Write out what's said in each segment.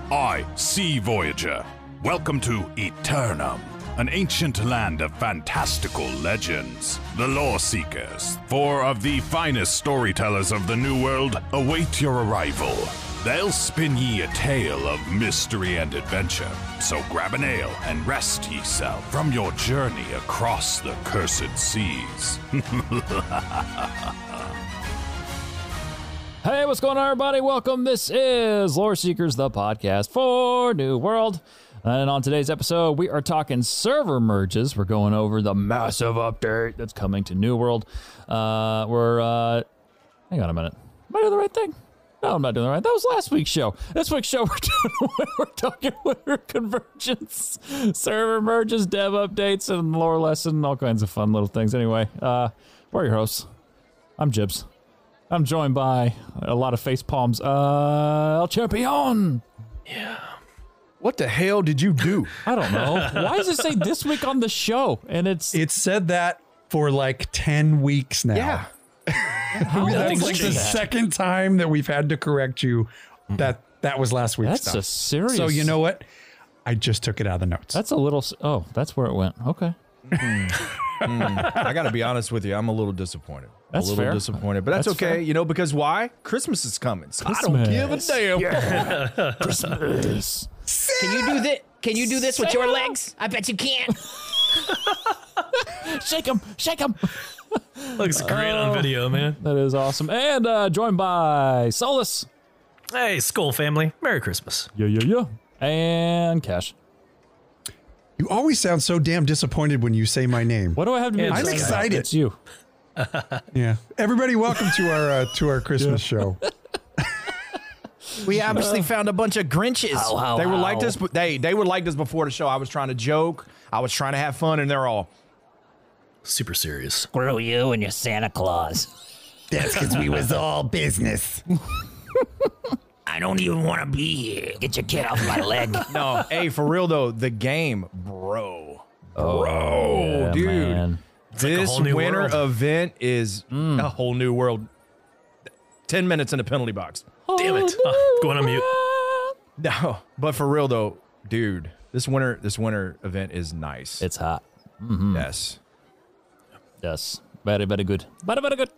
I, Sea Voyager. Welcome to Eternum, an ancient land of fantastical legends. The Lore Seekers, 4 of the finest storytellers of the New World, await your arrival. They'll spin ye a tale of mystery and adventure, so grab an ale and rest ye-self from your journey across the cursed seas. Hey, what's going on, everybody? Welcome. This is Lore Seekers, the podcast for New World. And on today's episode, we are talking server merges. We're going over the massive update that's coming to New World. Hang on a minute. Am I doing the right thing? No, I'm not doing the right. That was last week's show. This week's show, we're talking winter convergence, server merges, dev updates, and lore lesson, all kinds of fun little things. Anyway, we're your hosts. I'm Jibs. I'm joined by a lot of face palms. El Champion. Yeah. What the hell did you do? I don't know. Why does it say this week on the show? And it said that for like 10 weeks now. Yeah. That's like the second time that we've had to correct you that was last week's stuff. That's a serious. So you know what? I just took it out of the notes. That's a little. Oh, that's where it went. Okay. I got to be honest with you. I'm a little disappointed. That's a little fair. disappointed, but that's okay. Fair. You know, because why? Christmas is coming. So I don't give a damn. Yeah. Christmas. Can you do this with your legs? I bet you can't. Shake him. Shake him. Looks great on video, man. That is awesome. And joined by Solus. Hey, Skull family. Merry Christmas. Yeah. And Cash. You always sound so damn disappointed when you say my name. What do I have to do? I'm excited. It's you. Yeah. Everybody, welcome to our Christmas show. We obviously found a bunch of Grinches. They were like this. They were like this before the show. I was trying to joke. I was trying to have fun, and they're all Super serious. Screw you and your Santa Claus. That's because we was all business. I don't even want to be here. Get your kid off my leg. no. Hey, for real though, the game, bro, Yeah, dude. man. This whole new winter world. event is a whole new world. 10 minutes in the penalty box. Damn it. Oh, going on mute. No, but for real though, dude, this winter event is nice. It's hot. Yes. Yes. Very, very good. Very, very good.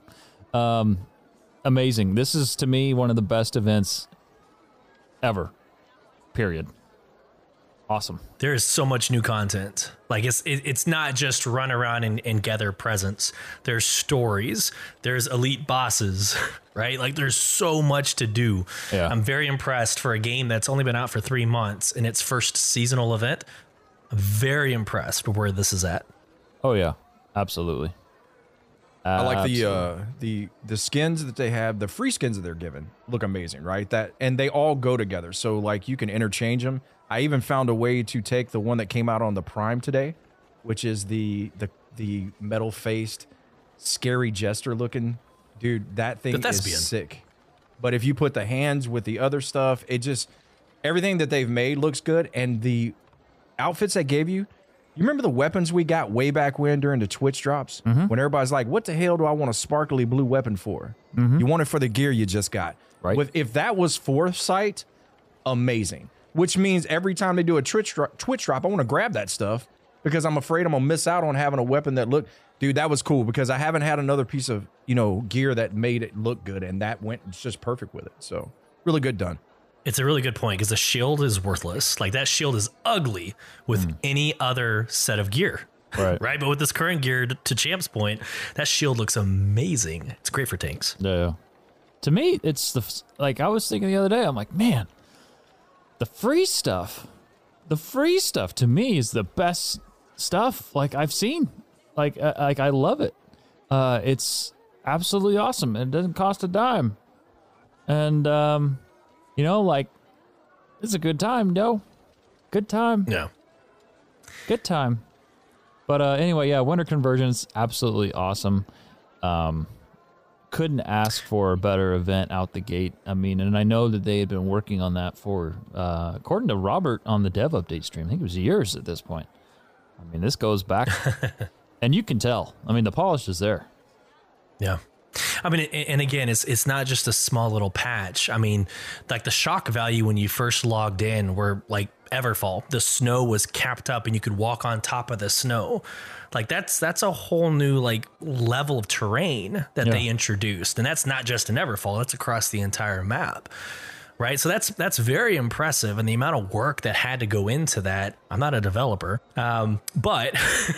Amazing. This is, to me, one of the best events ever. Period. Awesome. There is so much new content. Like it's not just run around and gather presents. There's stories. There's elite bosses, right? Like there's so much to do. Yeah. I'm very impressed for a game that's only been out for 3 months in its first seasonal event. I'm very impressed with where this is at. Oh, yeah. Absolutely. I like Absolutely. the skins that they have, the free skins that they're given look amazing, right? And they all go together. So like you can interchange them. I even found a way to take the one that came out on the Prime today, which is the metal faced, scary jester looking dude. That thing Thespian. is sick. But if you put the hands with the other stuff, it just everything that they've made looks good. And the outfits they gave you. You remember the weapons we got way back when during the Twitch drops? When everybody's like, what the hell do I want a sparkly blue weapon for? You want it for the gear you just got. Right. If that was foresight, amazing. Which means every time they do a Twitch drop, I want to grab that stuff because I'm afraid I'm going to miss out on having a weapon that look. Dude, that was cool because I haven't had another piece of, gear that made it look good, and that went just perfect with it. So really good done. It's a really good point because the shield is worthless. Like that shield is ugly with any other set of gear. Right. Right. But with this current gear, to Champ's point, that shield looks amazing. It's great for tanks. Yeah. To me, it's like I was thinking the other day, I'm like, man, the free stuff to me is the best stuff like I've seen. Like I love it. It's absolutely awesome. It doesn't cost a dime. And, like, it's a good time, no? Good time. Yeah. Good time. But anyway, yeah, winter convergence, absolutely awesome. Couldn't ask for a better event out the gate. I mean, and I know that they had been working on that for, according to Robert on the dev update stream, I think it was years at this point. I mean, this goes back, and you can tell. I mean, the polish is there. Yeah. I mean, and again, it's not just a small little patch. I mean, like the shock value when you first logged in were like Everfall. The snow was capped up and you could walk on top of the snow. Like that's a whole new like level of terrain that they introduced. And that's not just in Everfall, that's across the entire map. Right. So that's very impressive. And the amount of work that had to go into that. I'm not a developer. But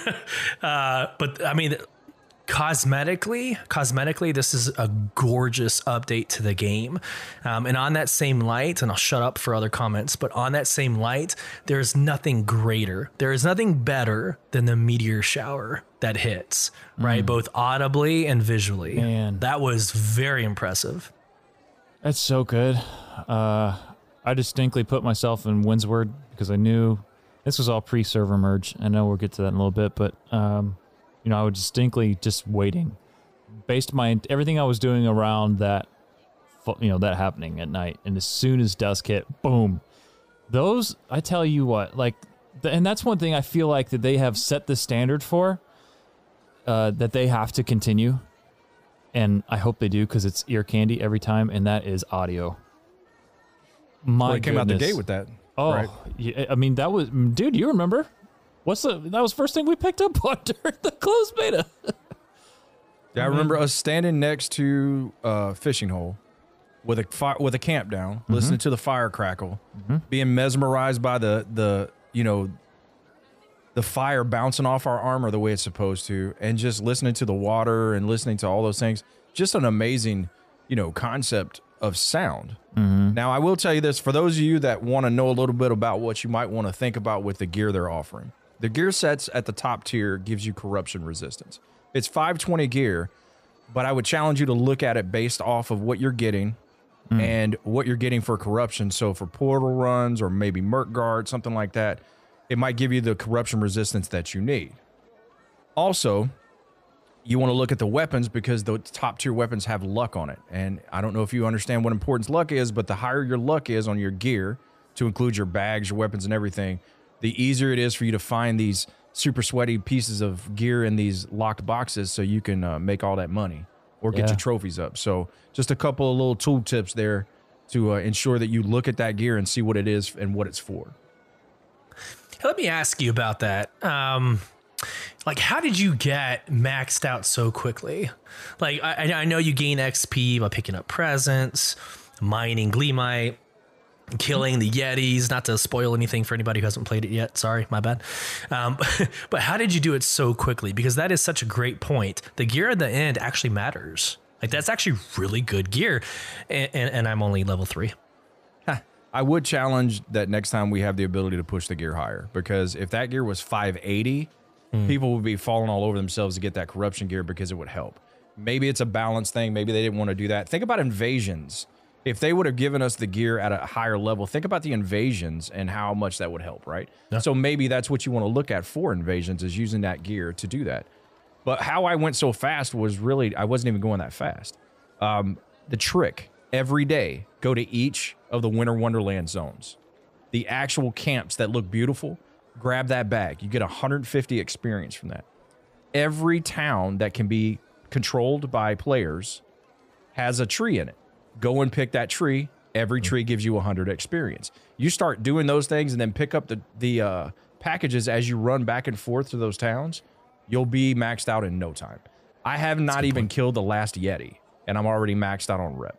I mean, cosmetically, this is a gorgeous update to the game. And on that same light, and I'll shut up for other comments, but on that same light, there's nothing greater. There is nothing better than the meteor shower that hits, right? Both audibly and visually. Man. That was very impressive. That's so good. I distinctly put myself in Windsward because I knew this was all pre-server merge. I know we'll get to that in a little bit, but I was distinctly just waiting, based my everything I was doing around that, that happening at night. And as soon as dusk hit, boom, those, I tell you what, like, and that's one thing I feel like that they have set the standard for, that they have to continue. And I hope they do, because it's ear candy every time, and that is audio. They came out the gate with that. Oh, right? Yeah, I mean, that was, dude, you remember? That was first thing we picked up on during the closed beta. Yeah, I remember us standing next to a fishing hole with a camp down, listening to the fire crackle, being mesmerized by the fire bouncing off our armor the way it's supposed to, and just listening to the water and listening to all those things. Just an amazing, concept of sound. Now, I will tell you this, for those of you that want to know a little bit about what you might want to think about with the gear they're offering. The gear sets at the top tier gives you corruption resistance. It's 520 gear, but I would challenge you to look at it based off of what you're getting and what you're getting for corruption. So for portal runs or maybe Merc Guard, something like that, it might give you the corruption resistance that you need. Also, you want to look at the weapons because the top tier weapons have luck on it. And I don't know if you understand what importance luck is, but the higher your luck is on your gear, to include your bags, your weapons, and everything, the easier it is for you to find these super sweaty pieces of gear in these locked boxes so you can make all that money or get your trophies up. So just a couple of little tool tips there to ensure that you look at that gear and see what it is and what it's for. Let me ask you about that. Like, how did you get maxed out so quickly? Like, I know you gain XP by picking up presents, mining Gleamite, killing the Yetis, not to spoil anything for anybody who hasn't played it yet. Sorry, my bad. But how did you do it so quickly? Because that is such a great point. The gear at the end actually matters. Like, that's actually really good gear. And I'm only level 3. I would challenge that next time we have the ability to push the gear higher, because if that gear was 580, people would be falling all over themselves to get that corruption gear because it would help. Maybe it's a balance thing. Maybe they didn't want to do that. Think about invasions. If they would have given us the gear at a higher level, think about the invasions and how much that would help, right? Yeah. So maybe that's what you want to look at for invasions, is using that gear to do that. But how I went so fast was really, I wasn't even going that fast. The trick, every day, go to each of the Winter Wonderland zones. The actual camps that look beautiful, grab that bag. You get 150 experience from that. Every town that can be controlled by players has a tree in it. Go and pick that tree. Every tree gives you 100 experience. You start doing those things and then pick up the packages as you run back and forth to those towns. You'll be maxed out in no time. I have not even killed the last Yeti, and I'm already maxed out on rep.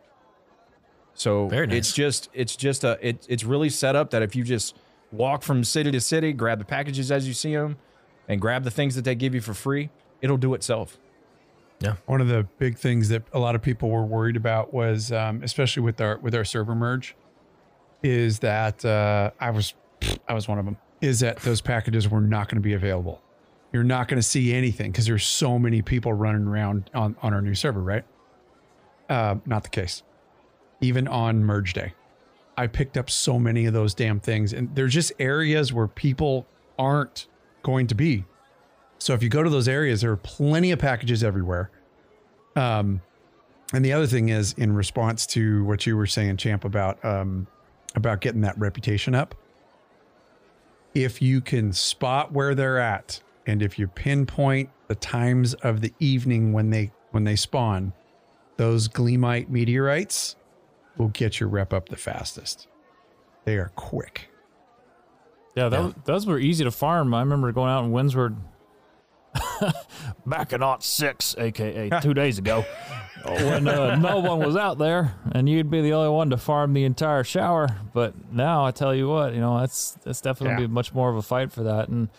So nice. it's really set up that if you just walk from city to city, grab the packages as you see them, and grab the things that they give you for free, it'll do itself. Yeah. One of the big things that a lot of people were worried about was, especially with our server merge, is that I was one of them. Is that those packages were not going to be available. You're not going to see anything because there's so many people running around on our new server, right? Not the case. Even on merge day, I picked up so many of those damn things, and there's just areas where people aren't going to be. So if you go to those areas, there are plenty of packages everywhere. And the other thing is, in response to what you were saying, Champ, about getting that reputation up, if you can spot where they're at, and if you pinpoint the times of the evening when they spawn, those Gleamite meteorites will get your rep up the fastest. They are quick. Yeah, those were easy to farm. I remember going out in Windsward back in 06, aka 2 days ago, when no one was out there, and you'd be the only one to farm the entire shower. But now I tell you what, that's definitely be much more of a fight for that. And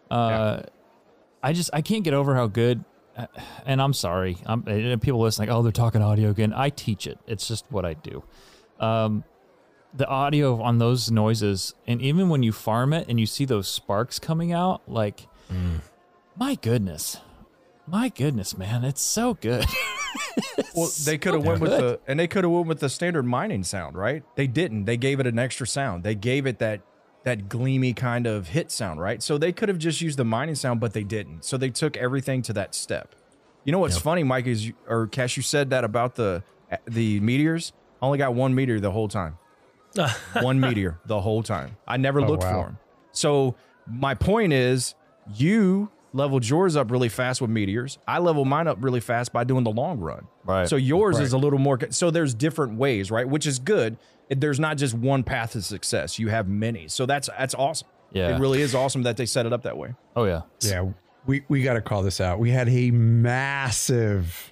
I can't get over how good. And I'm sorry, and people listening, they're talking audio again. I teach it. It's just what I do. The audio on those noises, and even when you farm it and you see those sparks coming out, like, my goodness, man, it's so good. Well, they could have went with the standard mining sound, right? They didn't. They gave it an extra sound. They gave it that gleamy kind of hit sound, right? So they could have just used the mining sound, but they didn't. So they took everything to that step. You know what's funny, Mike, or Cash, you said that about the meteors. I only got one meteor the whole time. One meteor the whole time. I never looked for him. So my point is, you leveled yours up really fast with meteors. I leveled mine up really fast by doing the long run. Right. So yours is a little more. So there's different ways, right? Which is good. There's not just one path to success. You have many. So that's awesome. Yeah. It really is awesome that they set it up that way. Oh yeah. Yeah. We got to call this out. We had a massive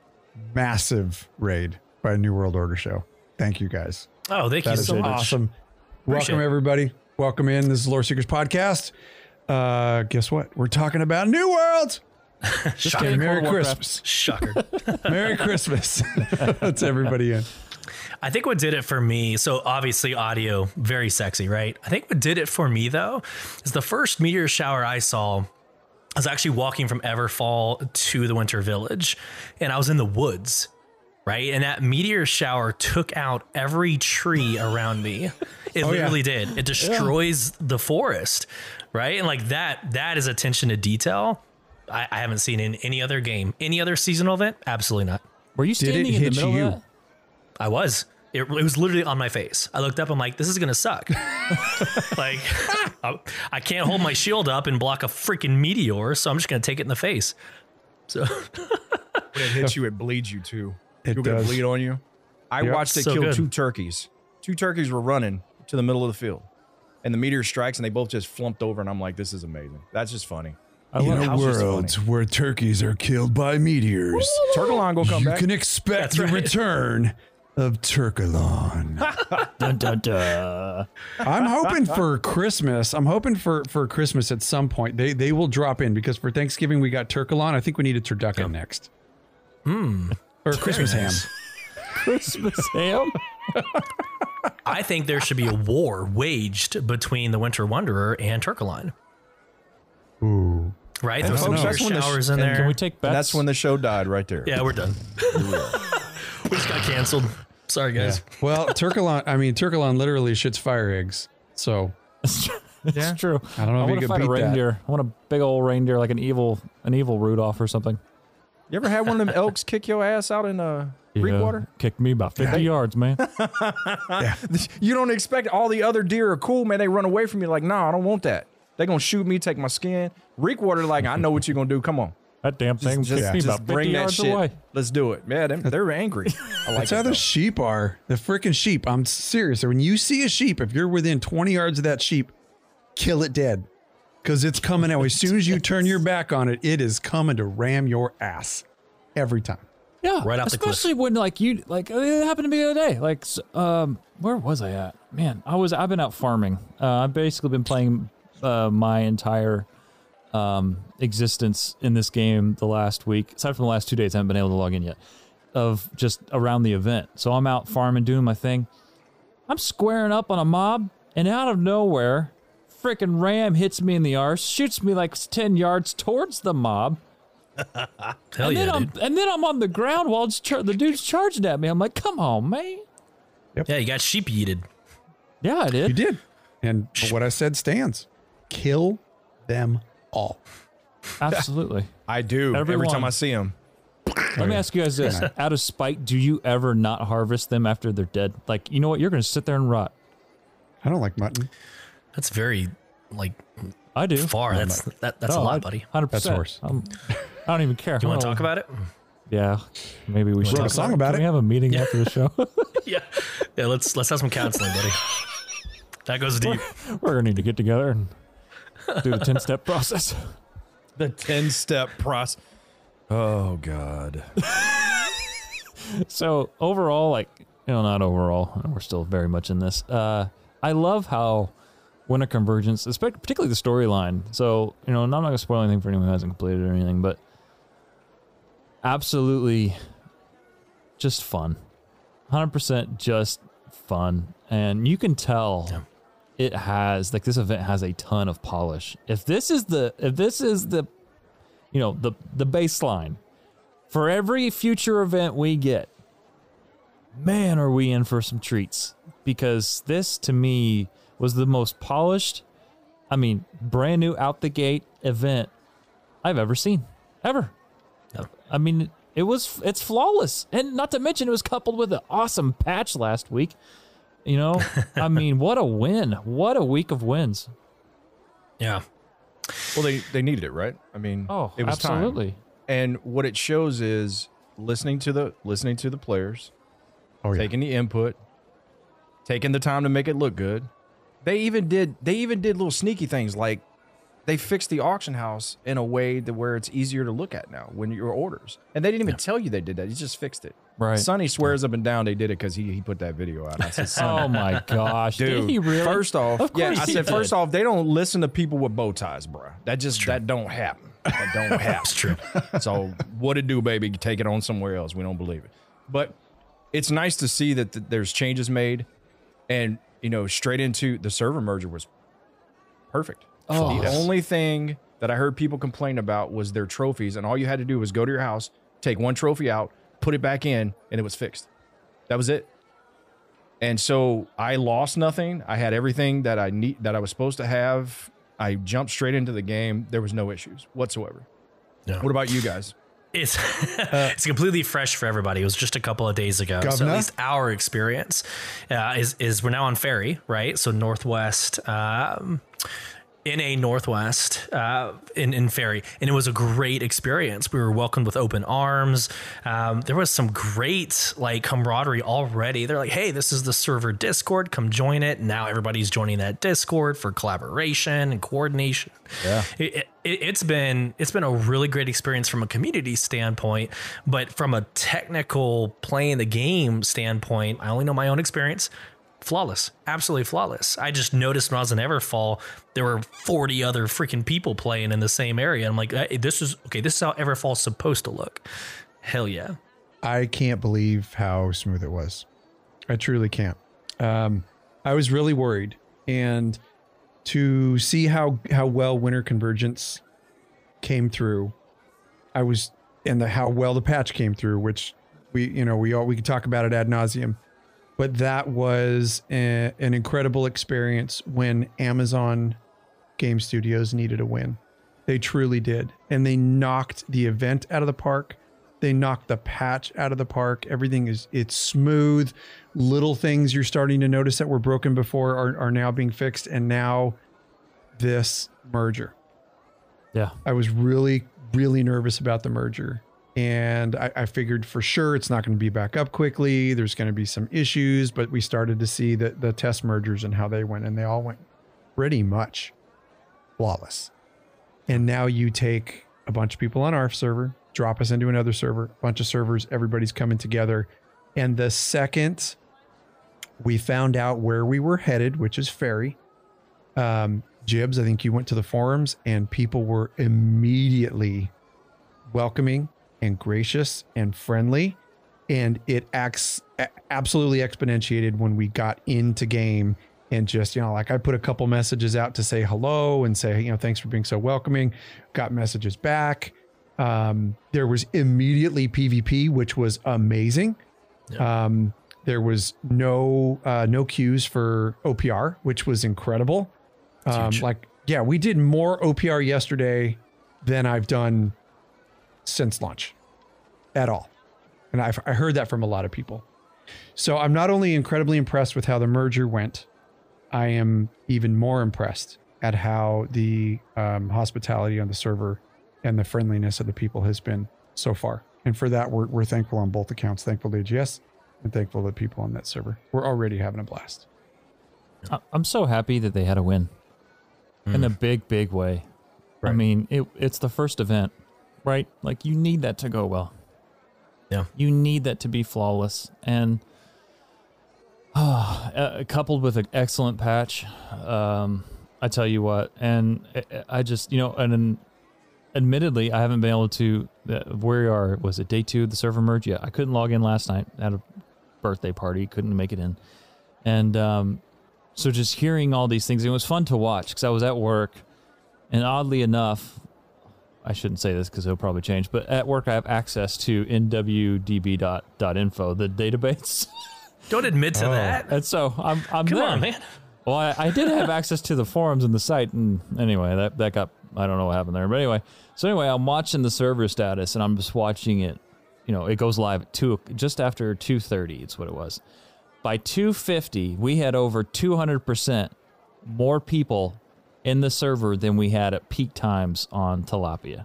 raid by New World Order show. Thank you guys. Oh, thank you so much. Awesome. Appreciate Welcome it. everybody. Welcome in. This is Lore Seekers Podcast. Guess what? We're talking about New World. Shocker. Merry Christmas. Shocker. Merry Christmas. Let's everybody in. I think what did it for me, so obviously audio, very sexy, right? I think what did it for me, though, is the first meteor shower I saw. I was actually walking from Everfall to the Winter Village, and I was in the woods, right? And that meteor shower took out every tree around me. It literally did. It destroys the forest, right? And like that is attention to detail I haven't seen in any other game. Any other seasonal event? Absolutely not. Were you standing in the middle of that? I was. It was literally on my face. I looked up. I'm like, this is gonna suck. Like, I can't hold my shield up and block a freaking meteor, so I'm just gonna take it in the face. So When it hits you, it bleeds you too. It You're gonna does. bleed on you. I watched it So kill good. 2 turkeys. 2 turkeys were running to the middle of the field, and the meteor strikes, and they both just flumped over. And I'm like, this is amazing. That's just funny. In a How's this world funny? where turkeys are killed by meteors, Turkalon gonna come you back. can expect That's the right. return of Turkalon. Dun, dun, dun. I'm hoping for Christmas. I'm hoping for Christmas at some point. They will drop in because for Thanksgiving we got Turkalon. I think we need a turducken next. Or Christmas ham. Christmas ham. I think there should be a war waged between the Winter Wanderer and Turkalon. Ooh. Right? Throw some know. meteor That's when the showers in and there. Can we take bets? That's when the show died right there. Yeah, we're done. We just got canceled. Sorry, guys. Well, Turkalon literally shits fire eggs. So It's true. I don't know if want you to could fight a beat that. reindeer. I want a big old reindeer, like an evil Rudolph or something. You ever had one of them elks kick your ass out in Creekwater? Kicked me about 50 yards, man. You don't expect all the other deer are cool, man. They run away from you like, nah, I don't want that. They gonna shoot me, take my skin. Reekwater, like, I know what you're gonna do. Come on. That damn thing kicked me about 50 bring that yards shit. away. Let's do it. Yeah, they're angry. I like that's how it, though. the sheep are. The freaking sheep. I'm serious. When you see a sheep, if you're within 20 yards of that sheep, kill it dead. Because it's coming out. As soon as you turn your back on it, it is coming to ram your ass. Every time. Yeah, Right off the cliff. especially when it happened to me the other day. Like, where was I at? Man, I've been out farming. I've basically been playing my entire existence in this game the last week. Aside from the last 2 days, I haven't been able to log in yet. Of just around the event, so I'm out farming, doing my thing. I'm squaring up on a mob, and out of nowhere, frickin' ram hits me in the arse, shoots me like 10 yards towards the mob. Hell yeah, dude. And then I'm on the ground while the dude's charging at me. I'm like, come on, man. Yeah, you got sheep yeeted. Yeah, I did. You did. And what I said stands. Kill them all. Absolutely. I do. Every Everyone. time I see them. Let me ask you guys this. Out of spite, do you ever not harvest them after they're dead? Like, you know what? You're going to sit there and rot. I don't like mutton. That's very, like, I do. far. That's a No, lot, buddy. 100%. That's horse. I don't even care. You want to talk about it? Yeah, maybe we should Wrote a song about Can it. we have a meeting after the show? Yeah. Let's have some counseling, buddy. That goes deep. We're gonna need to get together and do the 10-step process. The 10-step process. Oh God. So overall, like, not overall, we're still very much in this. I love how Winter Convergence, particularly the storyline. So, I'm not going to spoil anything for anyone who hasn't completed it or anything, but absolutely just fun. 100% just fun. And you can tell it has, like, this event has a ton of polish. If this is the baseline for every future event we get, man, are we in for some treats. Because this, to me, was the most polished, brand new out the gate event I've ever seen. Ever. I mean, it's flawless. And not to mention, it was coupled with an awesome patch last week. What a win. What a week of wins. Yeah. Well, they needed it, right? It was absolutely. time. And what it shows is listening to the players, taking the input, taking the time to make it look good. They even did little sneaky things, like they fixed the auction house in a way where it's easier to look at now when your orders. And they didn't even tell you they did that. He just fixed it. Right. Sonny swears up and down they did it because he put that video out. I said, Sonny, Oh my gosh. dude, Did he really? first off, Of course he did. first off, they don't listen to people with bow ties, bro. That don't happen. That don't happen. It's true. So what it do, baby? Take it on somewhere else. We don't believe it. But it's nice to see that there's changes made, and straight into the server merger was perfect. The only thing that I heard people complain about was their trophies, and all you had to do was go to your house, take one trophy out, put it back in, and it was fixed. That was it. And so I lost nothing. I had everything that I was supposed to have. I jumped straight into the game. There was no issues whatsoever. Yeah. What about you guys? It's it's completely fresh for everybody. It was just a couple of days ago. So at least our experience is we're now on ferry, right? So Northwest, NA Northwest in ferry, and it was a great experience. We were welcomed with open arms. There was some great camaraderie already. They're like, hey, this is the server Discord, come join it. And now everybody's joining that Discord for collaboration and coordination. Yeah, it's been a really great experience from a community standpoint, but from a technical playing the game standpoint, I only know my own experience. Flawless, absolutely flawless. I just noticed when I was in Everfall, there were 40 other freaking people playing in the same area. I'm like, this is how Everfall's supposed to look. Hell yeah. I can't believe how smooth it was. I truly can't. I was really worried, and to see how well Winter Convergence came through, how well the patch came through, which we could talk about it ad nauseum. But that was an incredible experience when Amazon Game Studios needed a win. They truly did. And they knocked the event out of the park. They knocked the patch out of the park. Everything it's smooth. Little things you're starting to notice that were broken before are now being fixed. And now this merger. Yeah. I was really, really nervous about the merger. And I figured for sure it's not going to be back up quickly. There's going to be some issues, but we started to see the test mergers and how they went, and they all went pretty much flawless. And now you take a bunch of people on our server, drop us into another server, a bunch of servers, everybody's coming together. And the second we found out where we were headed, which is ferry, Jibs, I think you went to the forums, and people were immediately welcoming and gracious and friendly, and it absolutely exponentiated when we got into game. And just, I put a couple messages out to say hello and say, thanks for being so welcoming. Got messages back. There was immediately PvP, which was amazing. Yeah. There was no queues for OPR, which was incredible. We did more OPR yesterday than I've done since launch at all. And I heard that from a lot of people. So I'm not only incredibly impressed with how the merger went, I am even more impressed at how the hospitality on the server and the friendliness of the people has been so far. And for that, we're thankful on both accounts. Thankful to AGS and thankful to the people on that server. We're already having a blast. I'm so happy that they had a win in a big, big way. Right. I mean, it's the first event, right? Like, you need that to go well. Yeah. You need that to be flawless. And coupled with an excellent patch, I tell you what. And I just, and admittedly, I haven't been able to, where we are, was it day 2 of the server merge? Yeah, I couldn't log in last night. I had a birthday party, couldn't make it in. And so just hearing all these things, it was fun to watch because I was at work. And oddly enough, I shouldn't say this because it'll probably change, but at work I have access to nwdb.info, the database. Don't admit to that. And so I'm Come there. on, man. Well, I did have access to the forums and the site, and anyway, that got, I don't know what happened there, but anyway, I'm watching the server status, and I'm just watching it. It goes live at just after 2:30. It's what it was. By 2:50, we had over 200% more people in the server than we had at peak times on Tilapia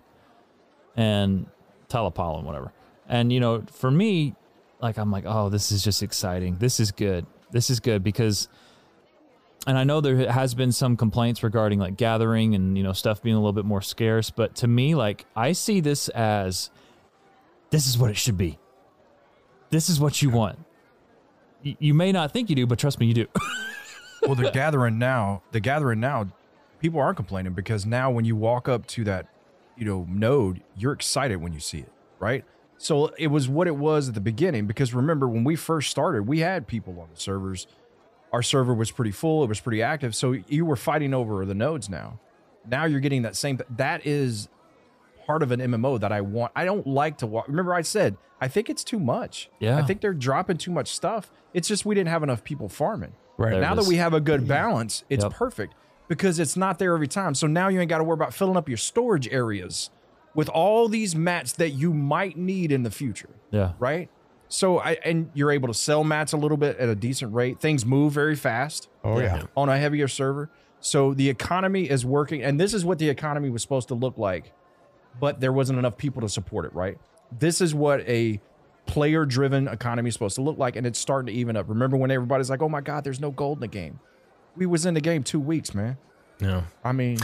and Talapala and whatever. And for me, like, I'm like, oh, this is just exciting. This is good. This is good because. And I know there has been some complaints regarding like gathering and, stuff being a little bit more scarce. But to me, like, I see this as this is what it should be. This is what you want. You may not think you do, but trust me, you do. Well, the gathering now, people aren't complaining because now when you walk up to that, node, you're excited when you see it, right? So it was what it was at the beginning because remember when we first started, we had people on the servers. Our server was pretty full. It was pretty active. So you were fighting over the nodes now. Now you're getting that same. That is part of an MMO that I want. I don't like to walk. Remember I said, I think it's too much. Yeah. I think they're dropping too much stuff. It's just we didn't have enough people farming. Right. There Now it that is. we have a good balance, it's Yep. perfect because it's not there every time. So now you ain't got to worry about filling up your storage areas with all these mats that you might need in the future. Yeah. Right? So and you're able to sell mats a little bit at a decent rate. Things move very fast Oh, yeah. on a heavier server. So the economy is working, and this is what the economy was supposed to look like, but there wasn't enough people to support it, right? This is what a player-driven economy is supposed to look like, and it's starting to even up. Remember when everybody's like, oh my God, there's no gold in the game. We was in the game 2 weeks, man. Yeah. I mean,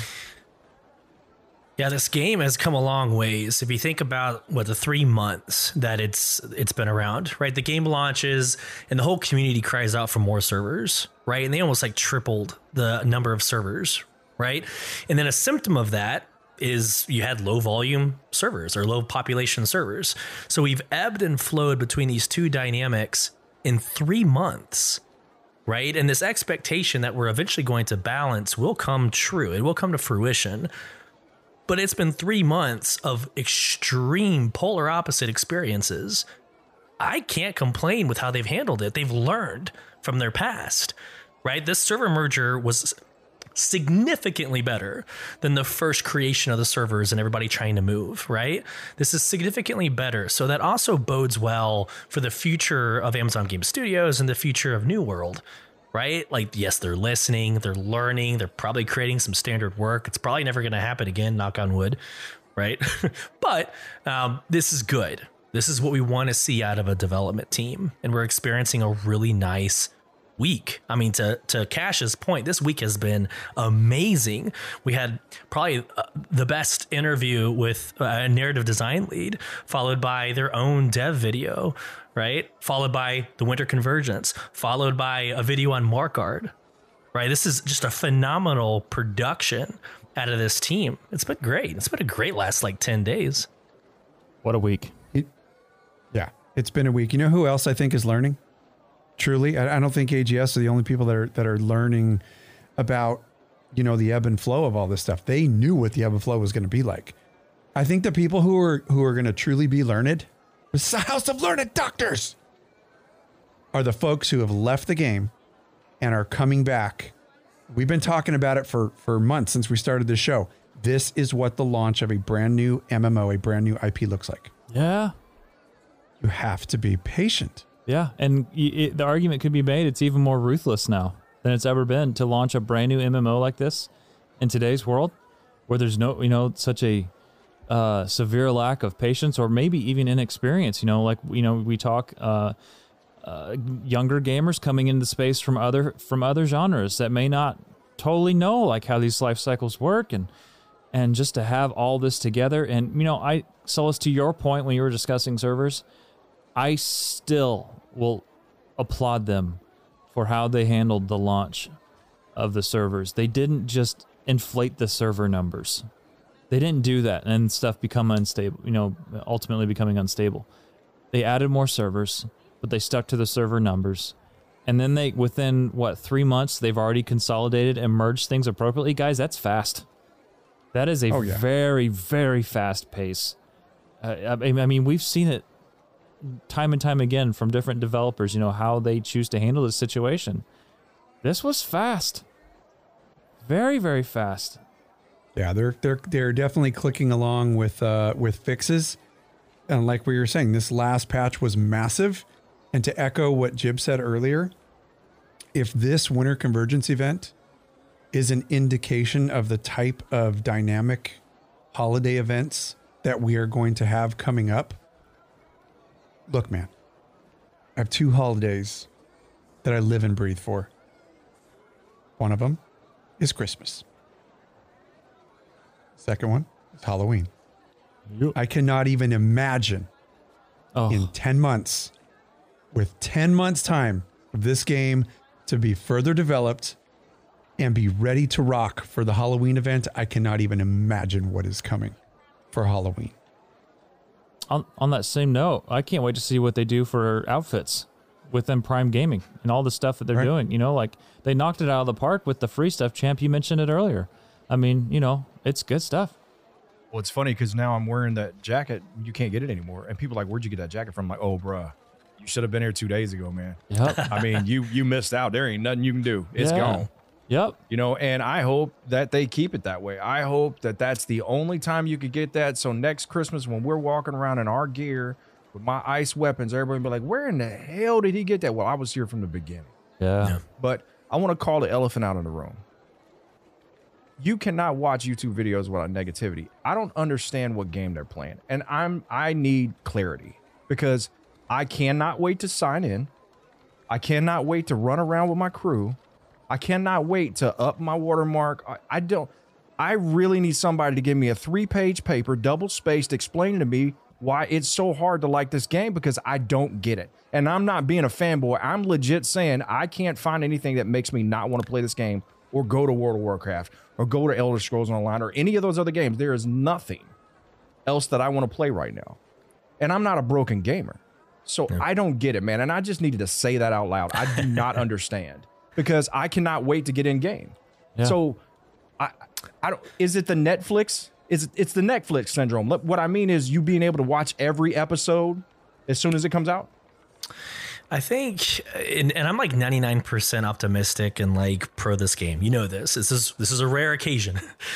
Yeah, this game has come a long ways. If you think about the 3 months that it's been around, right? The game launches and the whole community cries out for more servers, right? And they almost like tripled the number of servers, right? And then a symptom of that is you had low volume servers or low population servers. So we've ebbed and flowed between these two dynamics in 3 months. Right. And this expectation that we're eventually going to balance will come true. It will come to fruition. But it's been 3 months of extreme polar opposite experiences. I can't complain with how they've handled it. They've learned from their past, right? This server merger was significantly better than the first creation of the servers and everybody trying to move, right? This is significantly better. So that also bodes well for the future of Amazon Game Studios and the future of New World. Right? Like, yes, they're listening, they're learning, they're probably creating some standard work. It's probably never going to happen again, knock on wood, right? But this is good. This is what we want to see out of a development team. And we're experiencing a really nice week. I mean, to Cash's point, this week has been amazing. We had probably the best interview with a narrative design lead, followed by their own dev video, right? Followed by the Winter Convergence, followed by a video on Markard, right? This is just a phenomenal production out of this team. It's been great. It's been a great last 10 days. What a week. Yeah. It's been a week. You know who else I think is learning? Truly, I don't think AGS are the only people that are learning about, the ebb and flow of all this stuff. They knew what the ebb and flow was going to be like. I think the people who are going to truly be learned, the House of Learned Doctors, are the folks who have left the game and are coming back. We've been talking about it for months since we started this show. This is what the launch of a brand new MMO, a brand new IP looks like. Yeah. You have to be patient. Yeah, and the argument could be made it's even more ruthless now than it's ever been to launch a brand new MMO like this in today's world, where there's no, such a severe lack of patience or maybe even inexperience. We talk younger gamers coming into the space from other genres that may not totally know like how these life cycles work, and just to have all this together. And Solus, to your point when you were discussing servers, I still will applaud them for how they handled the launch of the servers. They didn't just inflate the server numbers. They didn't do that and stuff become unstable, ultimately becoming unstable. They added more servers, but they stuck to the server numbers. And then within 3 months, they've already consolidated and merged things appropriately. Guys, that's fast. That is a very, very fast pace. I mean, we've seen it time and time again from different developers, how they choose to handle this situation. This was fast. Very, very fast. Yeah, they're definitely clicking along with fixes. And like we were saying, this last patch was massive. And to echo what Jib said earlier, if this Winter Convergence event is an indication of the type of dynamic holiday events that we are going to have coming up, look, man, I have 2 holidays that I live and breathe for. One of them is Christmas. Second one is Halloween. Yep. I cannot even imagine in 10 months, with 10 months time of this game to be further developed and be ready to rock for the Halloween event. I cannot even imagine what is coming for Halloween. On that same note, I can't wait to see what they do for outfits within Prime Gaming and all the stuff that they're doing. Like they knocked it out of the park with the free stuff. Champ, you mentioned it earlier. I mean, it's good stuff. Well, it's funny because now I'm wearing that jacket. You can't get it anymore. And people are like, where'd you get that jacket from? I'm like, oh, bruh, you should have been here 2 days ago, man. Yep. I mean, you missed out. There ain't nothing you can do. It's gone. Yep. And I hope that they keep it that way. I hope that that's the only time you could get that. So next Christmas, when we're walking around in our gear with my ice weapons, everybody will be like, where in the hell did he get that? Well, I was here from the beginning. Yeah. But I want to call the elephant out in the room. You cannot watch YouTube videos without negativity. I don't understand what game they're playing. And I need clarity because I cannot wait to sign in. I cannot wait to run around with my crew. I cannot wait to up my watermark. I really need somebody to give me a 3-page paper, double spaced, explaining to me why it's so hard to like this game because I don't get it. And I'm not being a fanboy. I'm legit saying I can't find anything that makes me not want to play this game or go to World of Warcraft or go to Elder Scrolls Online or any of those other games. There is nothing else that I want to play right now. And I'm not a broken gamer. So I don't get it, man. And I just needed to say that out loud. I do not understand because I cannot wait to get in game. Yeah. So I don't, is it the Netflix? It's the Netflix syndrome. What I mean is you being able to watch every episode as soon as it comes out. I think, and I'm like 99% optimistic and like pro this game. You know this. This is a rare occasion.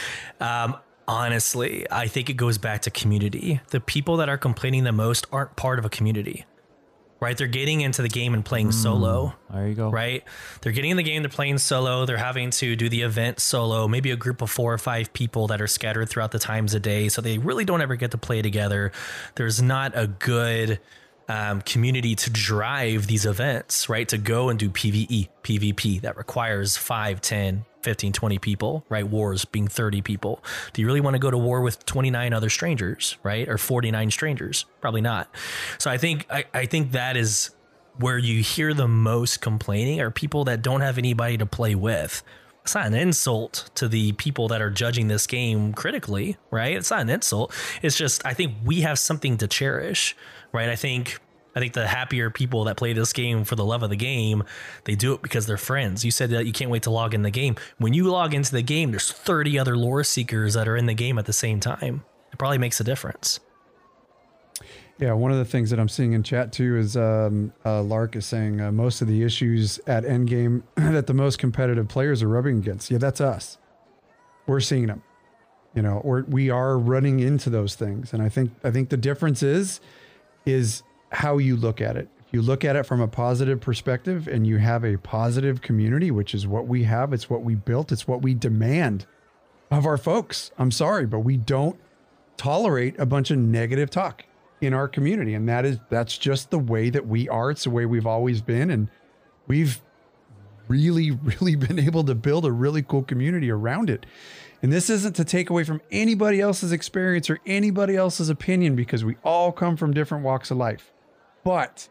Honestly, I think it goes back to community. The people that are complaining the most aren't part of a community, right? They're getting into the game and playing solo. There you go. Right? They're getting in the game, they're playing solo. They're having to do the event solo, maybe a group of 4 or 5 people that are scattered throughout the times a day. So they really don't ever get to play together. There's not a good community to drive these events, right? To go and do PvE, PvP that requires 5, 10, 15, 20 people, right? Wars being 30 people. Do you really want to go to war with 29 other strangers, right? Or 49 strangers? Probably not. So I think that is where you hear the most complaining are people that don't have anybody to play with. It's not an insult to the people that are judging this game critically, right? It's not an insult. It's just, I think we have something to cherish, right? I think the happier people that play this game for the love of the game, they do it because they're friends. You said that you can't wait to log in the game. When you log into the game, there's 30 other lore seekers that are in the game at the same time. It probably makes a difference. Yeah, one of the things that I'm seeing in chat too is Lark is saying most of the issues at endgame that the most competitive players are rubbing against. Yeah, that's us. We're seeing them. We are running into those things, and I think the difference is how you look at it. If you look at it from a positive perspective, and you have a positive community, which is what we have. It's what we built. It's what we demand of our folks. I'm sorry, but we don't tolerate a bunch of negative talk in our community. And that's just the way that we are. It's the way we've always been. And we've really, really been able to build a really cool community around it. And this isn't to take away from anybody else's experience or anybody else's opinion, because we all come from different walks of life. But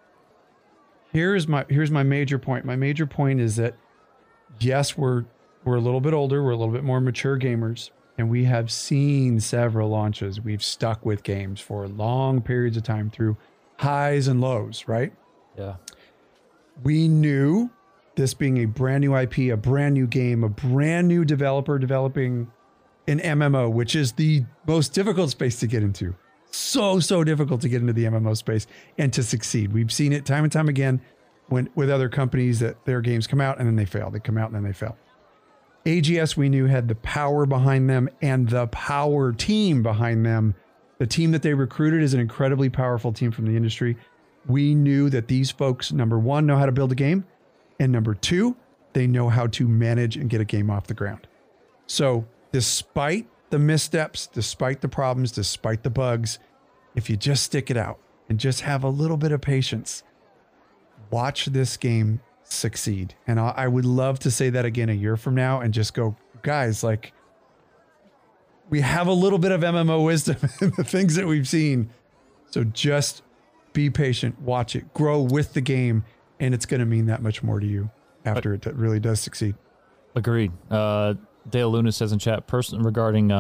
here's my major point. My major point is that, yes, we're a little bit older. We're a little bit more mature gamers, and we have seen several launches. We've stuck with games for long periods of time through highs and lows, right? Yeah. We knew, this being a brand new IP, a brand new game, a brand new developer developing an MMO, which is the most difficult space to get into. So difficult to get into the MMO space and to succeed. We've seen it time and time again with other companies that their games come out and then they fail. They come out and then they fail. AGS, we knew, had the power behind them and the power team behind them. The team that they recruited is an incredibly powerful team from the industry. We knew that these folks, number one, know how to build a game. And number two, they know how to manage and get a game off the ground. So despite the missteps, despite the problems, despite the bugs, if you just stick it out and just have a little bit of patience, watch this game succeed. And I would love to say that again a year from now and just go, guys, like, we have a little bit of MMO wisdom in the things that we've seen. So just be patient, watch it, grow with the game, and it's going to mean that much more to you after it really does succeed. Agreed. Dale Luna says in chat, regarding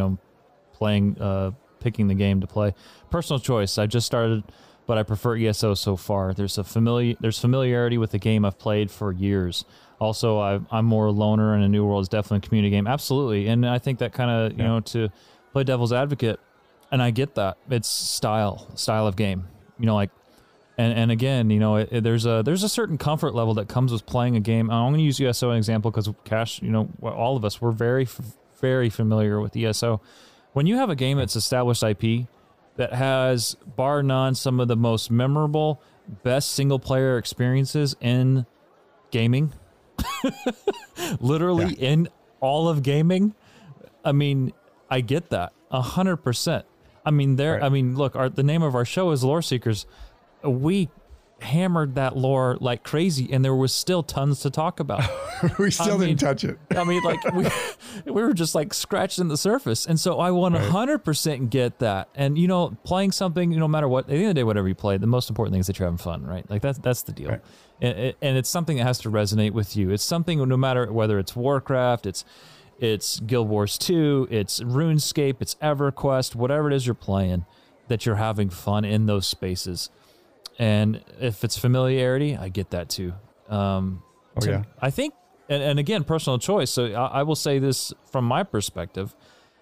playing, picking the game to play. Personal choice. I just started, but I prefer ESO so far. There's familiarity with the game I've played for years. Also, I'm more a loner, and A New World is definitely a community game. Absolutely, and I think that kind of to play devil's advocate, and I get that it's style of game. And again, there's a certain comfort level that comes with playing a game. I'm going to use ESO as an example because Cash, all of us, we're very, very familiar with ESO. When you have a game that's established IP that has, bar none, some of the most memorable, best single player experiences in gaming, literally in all of gaming. I mean, I get that 100%. I mean, look, the name of our show is Lore Seekers. We hammered that lore like crazy, and there was still tons to talk about. We still didn't touch it. I mean, like we were just like scratching the surface. And so I 100% get that. And playing something, no matter what, at the end of the day, whatever you play, the most important thing is that you're having fun, right? Like that's the deal. Right. And it's something that has to resonate with you. It's something, no matter whether it's Warcraft, it's Guild Wars 2, it's RuneScape, it's EverQuest, whatever it is you're playing, that you're having fun in those spaces. And if it's familiarity, I get that too. I think, and again, personal choice. So I will say this from my perspective.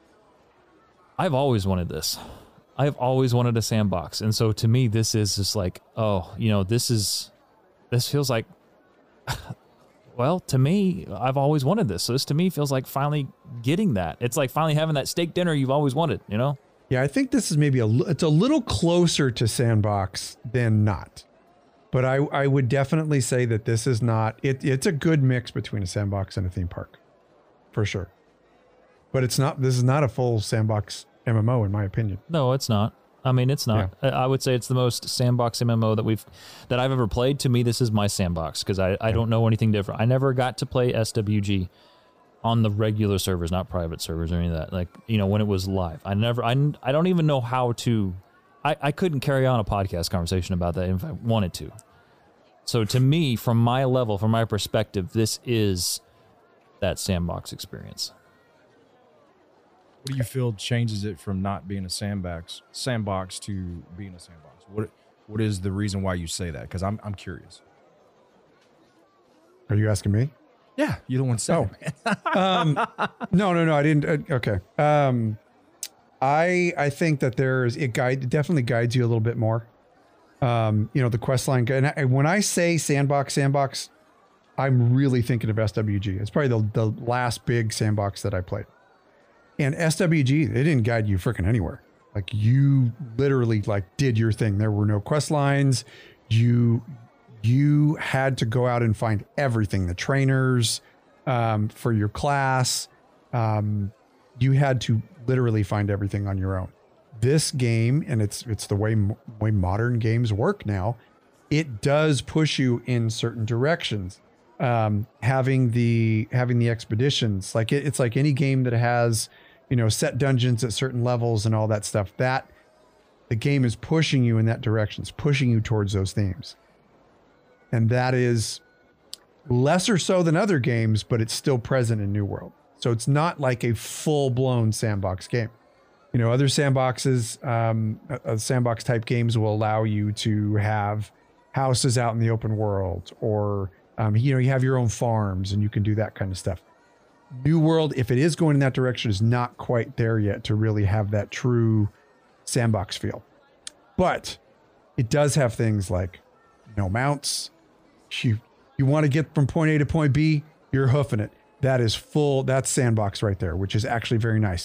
I've always wanted this. I've always wanted a sandbox. And so to me, this is just like, this feels like, well, to me, I've always wanted this. So this to me feels like finally getting that. It's like finally having that steak dinner you've always wanted, Yeah, I think this is maybe it's a little closer to sandbox than not. But I would definitely say that this is not, it's a good mix between a sandbox and a theme park, for sure. But this is not a full sandbox MMO, in my opinion. No, it's not. I mean, it's not. Yeah. I would say it's the most sandbox MMO that I've ever played. To me, this is my sandbox because I don't know anything different. I never got to play SWG on the regular servers, not private servers or any of that. Like, when it was live, I don't even know how to, I couldn't carry on a podcast conversation about that if I wanted to. So to me, from my level, from my perspective, this is that sandbox experience. What do you feel changes it from not being a sandbox to being a sandbox? What is the reason why you say that? Because I'm curious. Are you asking me? Yeah, you don't want to say it. No, I didn't. Okay. I think that it definitely guides you a little bit more. The quest line. And when I say sandbox, I'm really thinking of SWG. It's probably the last big sandbox that I played. And SWG, it didn't guide you freaking anywhere. Like, you literally did your thing. There were no quest lines. You had to go out and find everything, the trainers, for your class. you had to literally find everything on your own. This game, and it's the way modern games work now, it does push you in certain directions. Having the expeditions, like it's like any game that has, set dungeons at certain levels and all that stuff, that the game is pushing you in that direction. It's pushing you towards those themes. And that is lesser so than other games, but it's still present in New World. So it's not like a full-blown sandbox game. Other sandboxes, sandbox type games will allow you to have houses out in the open world, or, you have your own farms and you can do that kind of stuff. New World, if it is going in that direction, is not quite there yet to really have that true sandbox feel. But it does have things like no mounts. You want to get from point A to point B, you're hoofing it. That's sandbox right there, which is actually very nice.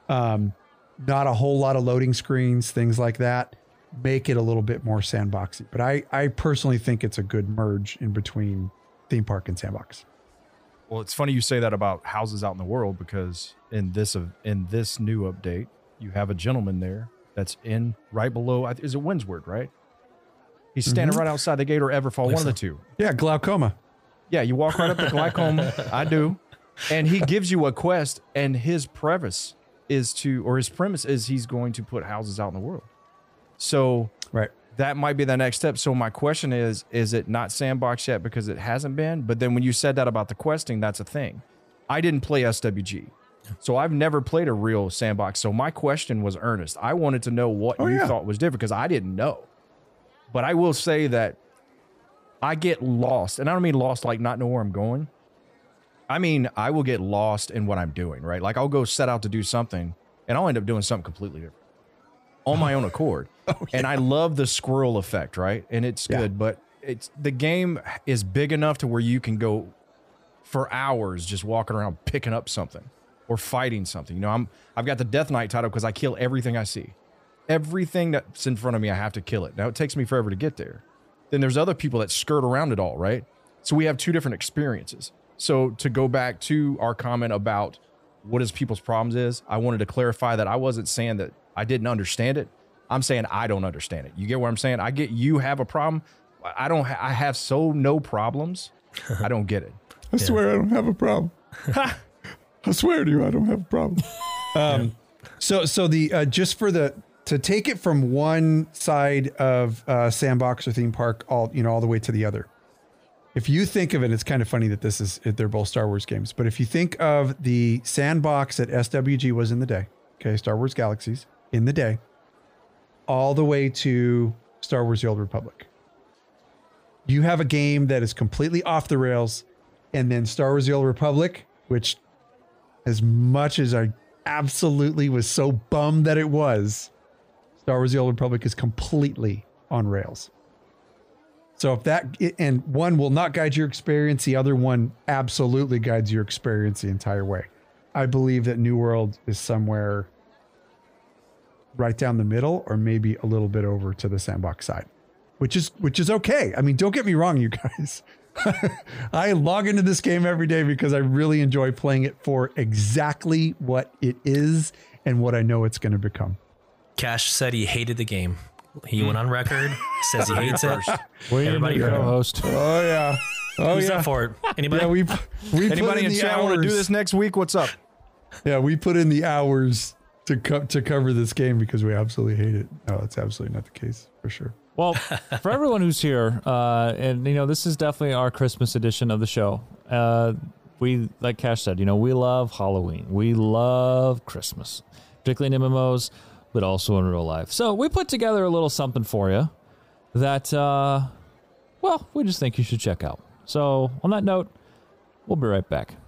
Not a whole lot of loading screens, things like that make it a little bit more sandboxy. But I personally think it's a good merge in between theme park and sandbox. Well, it's funny you say that about houses out in the world, because in this new update, you have a gentleman there that's in right below. Is it Windsward, right? He's standing right outside the gate, or Everfall, one of the two. Yeah, glaucoma. Yeah, you walk right up to glaucoma. I do. And he gives you a quest, and his premise is he's going to put houses out in the world. So right. That might be the next step. So my question is it not sandbox yet because it hasn't been? But then when you said that about the questing, that's a thing. I didn't play SWG. So I've never played a real sandbox. So my question was earnest. I wanted to know what you thought was different, because I didn't know. But I will say that I get lost. And I don't mean lost like not know where I'm going. I mean, I will get lost in what I'm doing, right? Like I'll go set out to do something and I'll end up doing something completely different on my own accord. And I love the squirrel effect, right? And it's good, but the game is big enough to where you can go for hours just walking around picking up something or fighting something. I've got the Death Knight title because I kill everything I see. Everything that's in front of me, I have to kill it. Now it takes me forever to get there. Then there's other people that skirt around it all, right? So we have two different experiences. So to go back to our comment about what is people's problems is, I wanted to clarify that I wasn't saying that I didn't understand it. I'm saying I don't understand it. You get what I'm saying? I get you have a problem. I have no problems. I don't get it. I swear I don't have a problem. I swear to you, I don't have a problem. So the just for to take it from one side of sandbox or theme park all the way to the other. If you think of it, it's kind of funny that they're both Star Wars games. But if you think of the sandbox that SWG was in the day, okay, Star Wars Galaxies in the day, all the way to Star Wars The Old Republic. You have a game that is completely off the rails, and then Star Wars The Old Republic, which as much as I absolutely was so bummed that it was, Star Wars The Old Republic is completely on rails. So and one will not guide your experience, the other one absolutely guides your experience the entire way. I believe that New World is somewhere right down the middle, or maybe a little bit over to the sandbox side, which is okay. I mean, don't get me wrong, you guys. I log into this game every day because I really enjoy playing it for exactly what it is and what I know it's going to become. Cash said he hated the game. He went on record, says he hates it. Everybody co-host. Oh yeah. Who's up for it? Anybody? Yeah, we Anybody in chat want to do this next week? What's up? Yeah, we put in the hours to cover this game because we absolutely hate it. No, that's absolutely not the case for sure. Well, for everyone who's here, and this is definitely our Christmas edition of the show. We, like Cash said, we love Halloween. We love Christmas, particularly in MMOs, but also in real life. So we put together a little something for you that, we just think you should check out. So on that note, we'll be right back.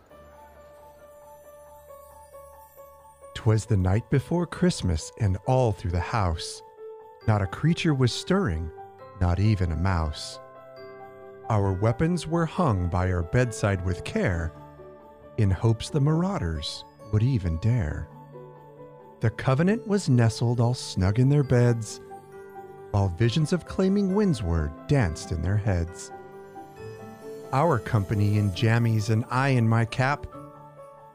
'Twas the night before Christmas, and all through the house not a creature was stirring, not even a mouse. Our weapons were hung by our bedside with care, in hopes the marauders would even dare. The Covenant was nestled all snug in their beds, while visions of claiming Windsward danced in their heads. Our company in jammies and I in my cap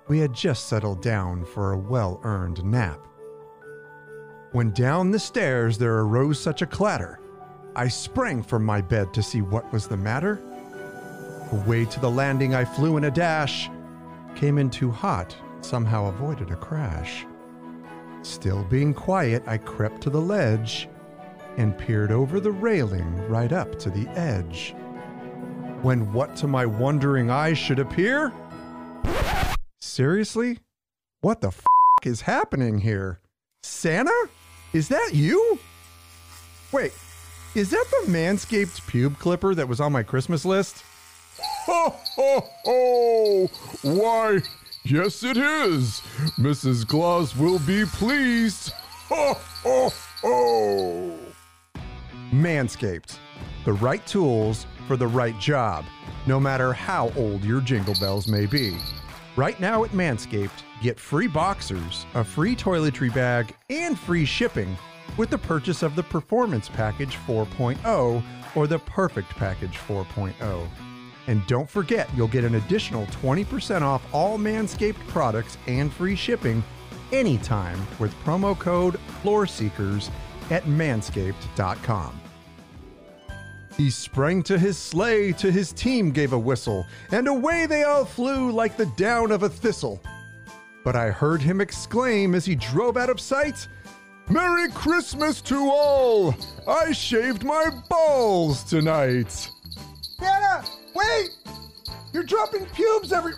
We had just settled down for a well-earned nap. When down the stairs there arose such a clatter, I sprang from my bed to see what was the matter. Away to the landing I flew in a dash, came in too hot, somehow avoided a crash. Still being quiet, I crept to the ledge and peered over the railing right up to the edge. When what to my wondering eyes should appear? Seriously? What the f*** is happening here? Santa? Is that you? Wait, is that the Manscaped pube clipper that was on my Christmas list? Ho, ho, ho! Why, yes it is. Mrs. Claus will be pleased. Ho, ho, ho! Manscaped. The right tools for the right job, no matter how old your jingle bells may be. Right now at Manscaped, get free boxers, a free toiletry bag, and free shipping with the purchase of the Performance Package 4.0 or the Perfect Package 4.0. And don't forget, you'll get an additional 20% off all Manscaped products and free shipping anytime with promo code FloorSeekers at manscaped.com. He sprang to his sleigh, to his team gave a whistle, and away they all flew like the down of a thistle. But I heard him exclaim as he drove out of sight, "Merry Christmas to all! I shaved my balls tonight!" Santa, wait! You're dropping pubes every...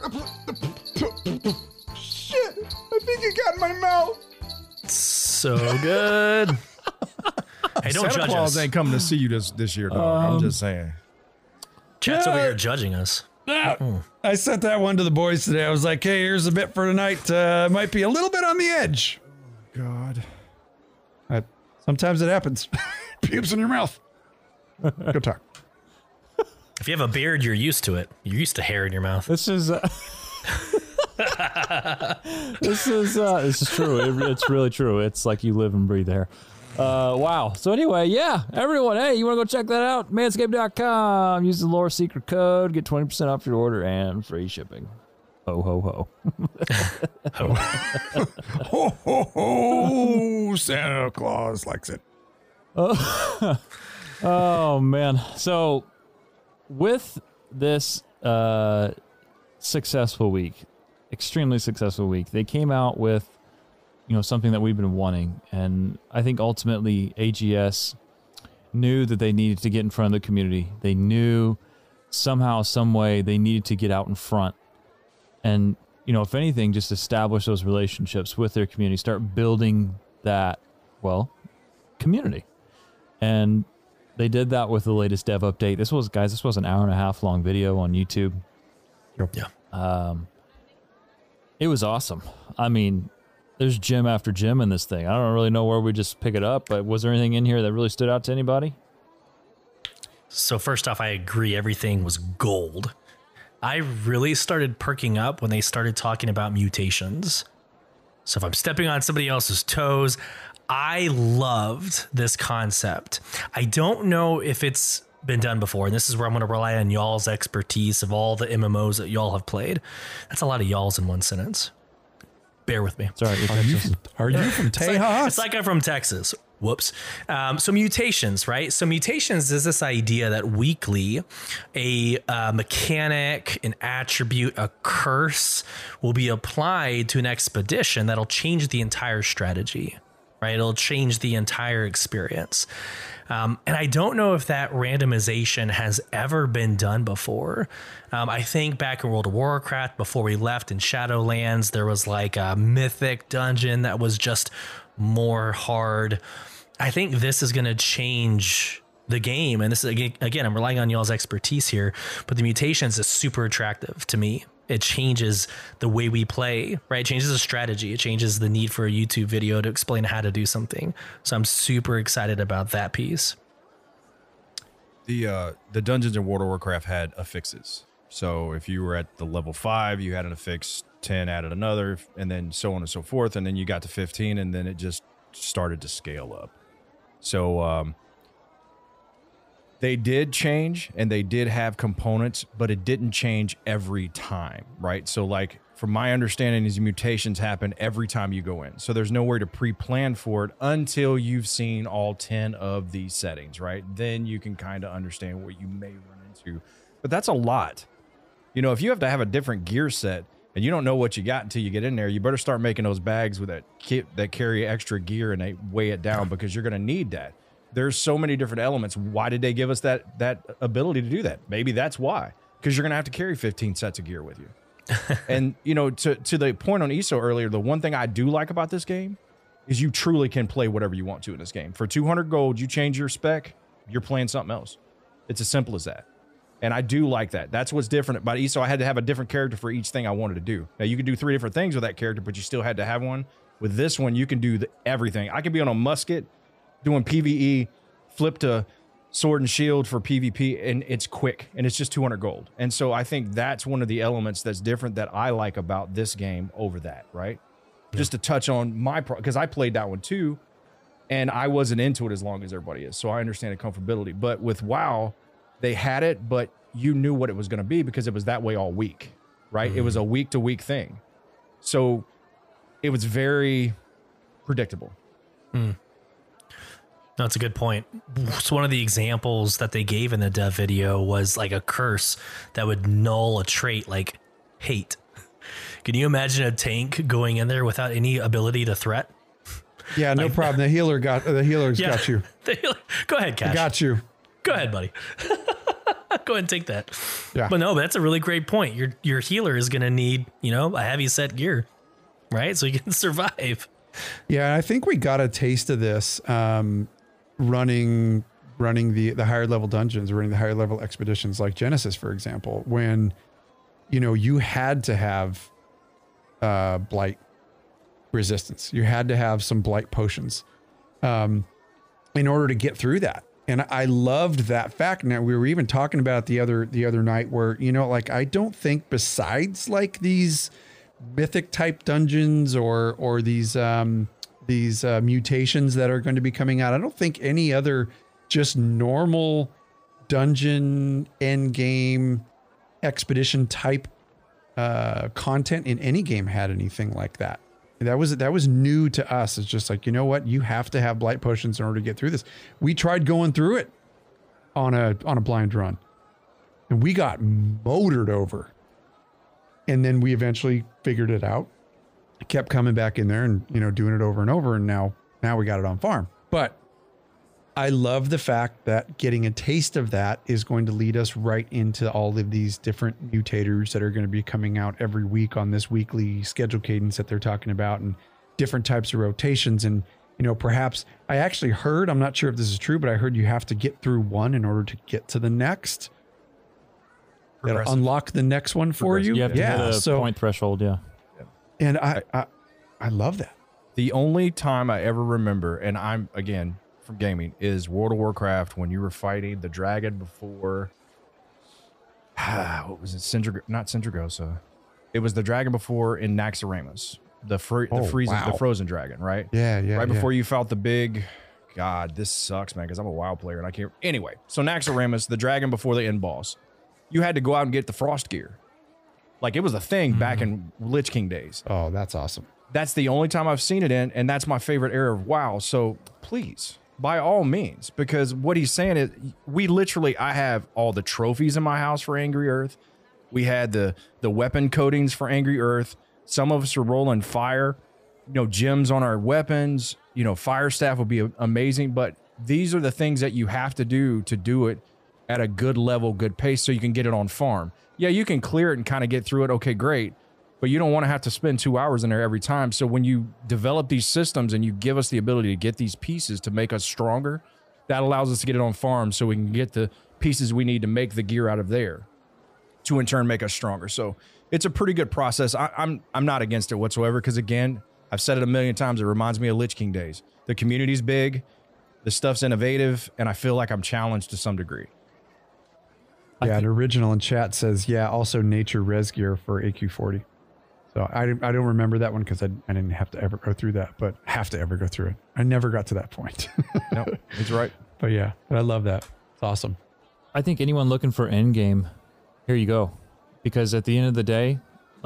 Shit! I think it got in my mouth! So good. Hey, don't Santa judge Claus us. ain't coming to see you this year, dog. I'm just saying. Chat's over here judging us. I sent that one to the boys today. I was like, hey, here's a bit for tonight. Might be a little bit on the edge. God. Sometimes it happens. Pubes in your mouth. Go talk. If you have a beard, you're used to it. You're used to hair in your mouth. This is this is true. It's really true. It's like you live and breathe hair. Wow. So anyway, yeah, everyone, hey, you want to go check that out? Manscaped.com. Use the Lore Seeker code. Get 20% off your order and free shipping. Ho, ho, ho. Ho, ho, ho. Santa Claus likes it. Oh, man. So with this successful week, extremely successful week, they came out with something that we've been wanting. And I think ultimately AGS knew that they needed to get in front of the community. They knew somehow, some way they needed to get out in front. And, if anything, just establish those relationships with their community, start building that, community. And they did that with the latest dev update. This was an hour and a half long video on YouTube. Yep. Yeah. It was awesome. I mean, there's gym after gym in this thing. I don't really know where we just pick it up, but was there anything in here that really stood out to anybody? So first off, I agree. Everything was gold. I really started perking up when they started talking about mutations. So if I'm stepping on somebody else's toes, I loved this concept. I don't know if it's been done before, and this is where I'm going to rely on y'all's expertise of all the MMOs that y'all have played. That's a lot of y'alls in one sentence. Bear with me. Sorry, Are you from Tejas? It's like I'm from Texas. Whoops. So mutations, right? So mutations is this idea that weekly a mechanic, an attribute, a curse will be applied to an expedition that'll change the entire strategy, right? It'll change the entire experience. And I don't know if that randomization has ever been done before. I think back in World of Warcraft, before we left in Shadowlands, there was like a mythic dungeon that was just more hard. I think this is going to change the game. And this is, again, I'm relying on y'all's expertise here, but the mutations is super attractive to me. It changes the way we play, right? It changes the strategy. It changes the need for a YouTube video to explain how to do something. So I'm super excited about that piece. The dungeons in World of Warcraft had affixes. So if you were at the level 5, you had an affix, 10 added another, and then so on and so forth. And then you got to 15, and then it just started to scale up. So they did change, and they did have components, but it didn't change every time, right? So like from my understanding, these mutations happen every time you go in. So there's nowhere to pre-plan for it until you've seen all 10 of these settings, right? Then you can kind of understand what you may run into. But that's a lot. You know, if you have to have a different gear set and you don't know what you got until you get in there, you better start making those bags with that kit that carry extra gear and they weigh it down because you're going to need that. There's so many different elements. Why did they give us that ability to do that? Maybe that's why. Because you're going to have to carry 15 sets of gear with you. And, you know, to the point on ESO earlier, the one thing I do like about this game is you truly can play whatever you want to in this game. For 200 gold, you change your spec, you're playing something else. It's as simple as that. And I do like that. That's what's different about ESO. I had to have a different character for each thing I wanted to do. Now, you could do 3 different things with that character, but you still had to have one. With this one, you can do everything. I can be on a musket doing PvE, flip to sword and shield for PvP, and it's quick, and it's just 200 gold. And so I think that's one of the elements that's different that I like about this game over that, right? Yeah. Just to touch on because I played that one too, and I wasn't into it as long as everybody is, so I understand the comfortability. But with WoW, they had it, but you knew what it was going to be because it was that way all week, right? It was a week-to-week thing. So it was very predictable. That's a good point. So one of the examples that they gave in the dev video was like a curse that would null a trait like hate. Can you imagine a tank going in there without any ability to threat? Yeah, no problem. The healer's got you. Go ahead, Cash. I got you. Go ahead, buddy. Go ahead and take that. Yeah. But no, that's a really great point. Your healer is going to need, you know, a heavy set gear, right? So you can survive. Yeah, I think we got a taste of this running the higher level dungeons, running the higher level expeditions like Genesis, for example, when, you know, you had to have blight resistance. You had to have some blight potions in order to get through that. And I loved that fact. Now, we were even talking about the other night where, you know, like, I don't think besides like these mythic type dungeons or these mutations that are going to be coming out, I don't think any other just normal dungeon end game expedition type content in any game had anything like that. That was new to us. It's just like, you know what? You have to have blight potions in order to get through this. We tried going through it on a blind run, and we got motored over. And then we eventually figured it out. I kept coming back in there and, you know, doing it over and over. And now we got it on farm. But I love the fact that getting a taste of that is going to lead us right into all of these different mutators that are going to be coming out every week on this weekly schedule cadence that they're talking about, and different types of rotations. And, you know, perhaps I actually heard, I'm not sure if this is true, but I heard you have to get through one in order to get to the next. That'll unlock the next one for you. You have to hit a point threshold. Yeah. And I love that. The only time I ever remember, and I'm, again, from gaming, is World of Warcraft when you were fighting the dragon before, what was it? Not Sindragosa. It was the dragon before in Naxxramas. The frozen dragon, right? Yeah. Right before you fought the big, God, this sucks, man, because I'm a WoW player and I can't. Anyway, so Naxxramas, the dragon before the end boss, you had to go out and get the frost gear. Like, it was a thing back in Lich King days. Oh, that's awesome. That's the only time I've seen it in, and that's my favorite era of WoW. So please, by all means, because what he's saying is I have all the trophies in my house for Angry Earth. We had the weapon coatings for Angry Earth. Some of us are rolling fire, you know, gems on our weapons. You know, fire staff would be amazing, but these are the things that you have to do it at a good level, good pace, so you can get it on farm. Yeah, you can clear it and kind of get through it. Okay, great. But you don't want to have to spend 2 hours in there every time. So when you develop these systems and you give us the ability to get these pieces to make us stronger, that allows us to get it on farm so we can get the pieces we need to make the gear out of there to in turn make us stronger. So it's a pretty good process. I'm not against it whatsoever because, again, I've said it a million times. It reminds me of Lich King days. The community's big, the stuff's innovative, and I feel like I'm challenged to some degree. Yeah, an original in chat says, yeah, also nature res gear for AQ40. So I don't remember that one because I didn't have to ever go through that, but have to ever go through it. I never got to that point. No, he's right. But yeah, I love that. It's awesome. I think anyone looking for end game, here you go. Because at the end of the day, like,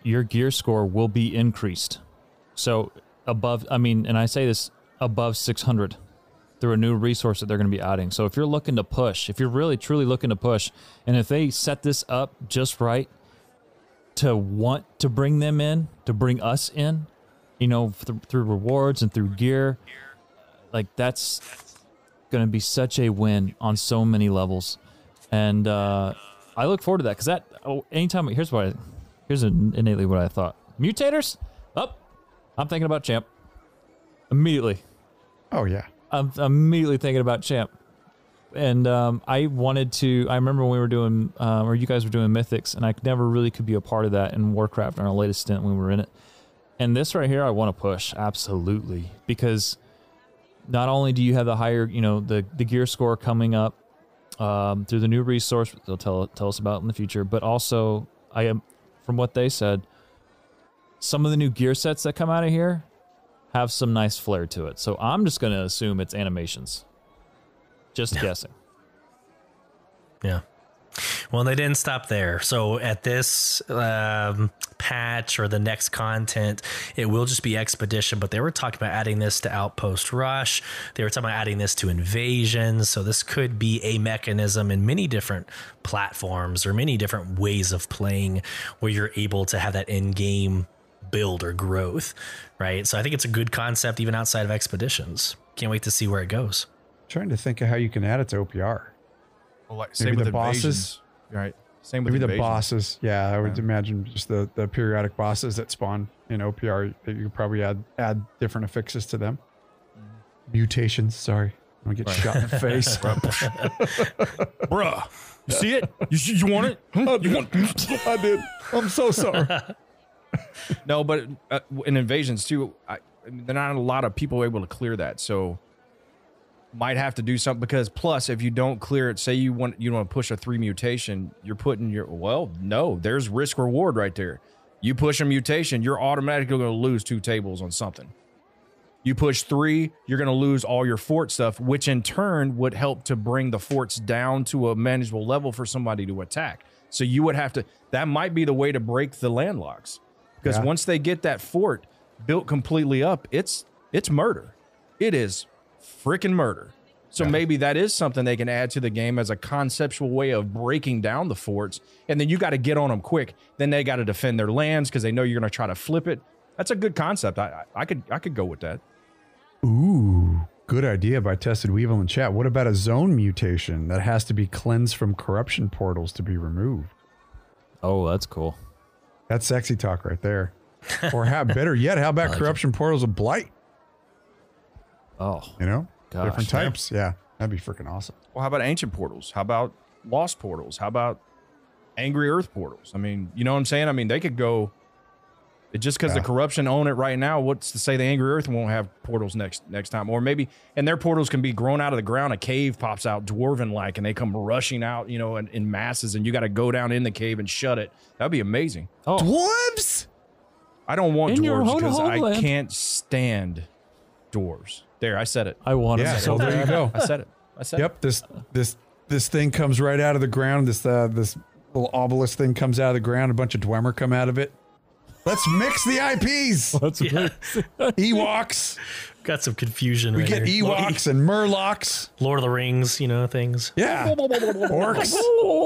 your gear score will be increased. So above, and I say this, above 600 through a new resource that they're going to be adding. So if you're looking to push, if you're really truly looking to push, and if they set this up just right to want to bring them in, to bring us in, through rewards and through gear, like that's going to be such a win on so many levels. And I look forward to that because anytime, here's innately what I thought. Mutators? I'm thinking about Champ. Immediately. Oh, yeah. I'm immediately thinking about Champ. And I remember when we were doing, or you guys were doing Mythics, and I never really could be a part of that in Warcraft on our latest stint when we were in it. And this right here, I want to push, absolutely. Because not only do you have the higher, the gear score coming up through the new resource they'll tell us about in the future, but also, from what they said, some of the new gear sets that come out of here have some nice flair to it. So I'm just going to assume it's animations. Just guessing. Yeah. Well, they didn't stop there. So at this patch or the next content, it will just be Expedition, but they were talking about adding this to Outpost Rush. They were talking about adding this to Invasions. So this could be a mechanism in many different platforms or many different ways of playing where you're able to have that in-game build or growth, right? So I think it's a good concept even outside of Expeditions. Can't wait to see where it goes. Trying to think of how you can add it to OPR. Well, like, Maybe same with the bosses. Invasions, right? Same with Maybe the Invasions. bosses. Yeah, I would imagine just the periodic bosses that spawn in OPR. That you could probably add different affixes to them. Mutations. Sorry, I'm gonna get shot in the face. Bruh, you see it? You want it? You want? I did. I'm so sorry. No, but in Invasions too, there are not a lot of people able to clear that, so might have to do something. Because plus, if you don't clear it, say you want to push a 3 mutation, you're putting there's risk reward right there. You push a mutation, you're automatically going to lose 2 tables on something. You push 3, you're going to lose all your fort stuff, which in turn would help to bring the forts down to a manageable level for somebody to attack. So you would have to. That might be the way to break the landlocks. Because once they get that fort built completely up, it's murder. It is freaking murder. So maybe that is something they can add to the game as a conceptual way of breaking down the forts. And then you got to get on them quick. Then they got to defend their lands because they know you're going to try to flip it. That's a good concept. I could go with that. Ooh, good idea by Tested Weevil in chat. What about a zone mutation that has to be cleansed from corruption portals to be removed? Oh, that's cool. That's sexy talk right there. Or better yet, how about corruption portals of blight? Oh, gosh. Different types. Yeah, that'd be freaking awesome. Well, how about ancient portals? How about lost portals? How about angry earth portals? I mean, you know what I'm saying? I mean, they could go. Just because the corruption own it right now, what's to say the angry earth won't have portals next time? Or maybe, and their portals can be grown out of the ground. A cave pops out dwarven like, and they come rushing out, in masses, and you got to go down in the cave and shut it. That'd be amazing. Oh. Dwarves? I don't want In your dwarves because I homeland. can't stand dwarves. There, I said it. I want Yeah, to. so there you go. I said it. I said Yep, this thing comes right out of the ground. This little obelisk thing comes out of the ground. A bunch of Dwemer come out of it. Let's mix the IPs. That's Ewoks. Got some confusion. We right get here. Ewoks and Murlocs. Lord of the Rings, things. Yeah. Orcs.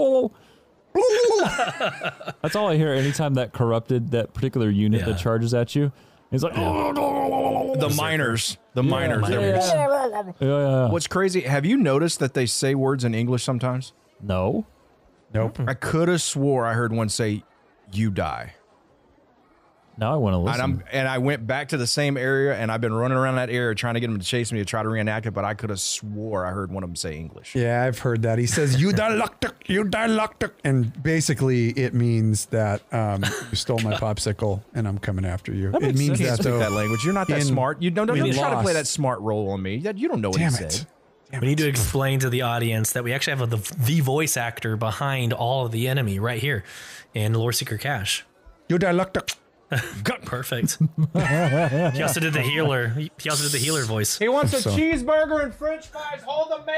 That's all I hear anytime that particular unit that charges at you. He's like, the miners. The miners. yeah. What's crazy? Have you noticed that they say words in English sometimes? No. Nope. I could have swore I heard one say, "You die." Now I want to listen. And I went back to the same area, and I've been running around that area trying to get them to chase me to try to reenact it, but I could have swore I heard one of them say English. Yeah, I've heard that. He says, you dialectic. And basically it means that you stole my popsicle and I'm coming after you. It means You can't that speak though. that language. You're not that smart. You don't try to play that smart role on me. You don't know what Damn he it. said. We need to explain to the audience that we actually have the voice actor behind all of the enemy right here in Lore Seeker Cache. You dialectic. Perfect. He also did the healer. He also did the healer voice. He wants a cheeseburger and french fries. Hold the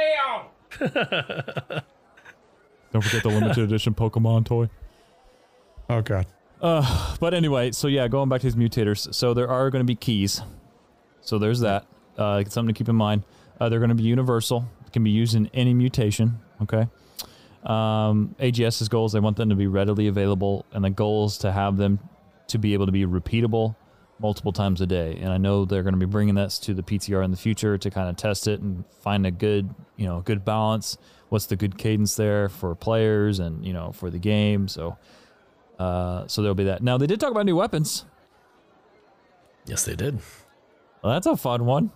mayo. Don't forget the limited edition Pokemon toy. Oh God. But anyway, so yeah, going back to these mutators. So there are going to be keys. So there's that. Something to keep in mind. They're going to be universal. Can be used in any mutation. Okay. AGS's goal is they want them to be readily available, and the goal is to have them to be able to be repeatable multiple times a day. And I know they're going to be bringing this to the PTR in the future to kind of test it and find a good, good balance. What's the good cadence there for players and, for the game. So there'll be that. Now, they did talk about new weapons. Yes, they did. Well, that's a fun one.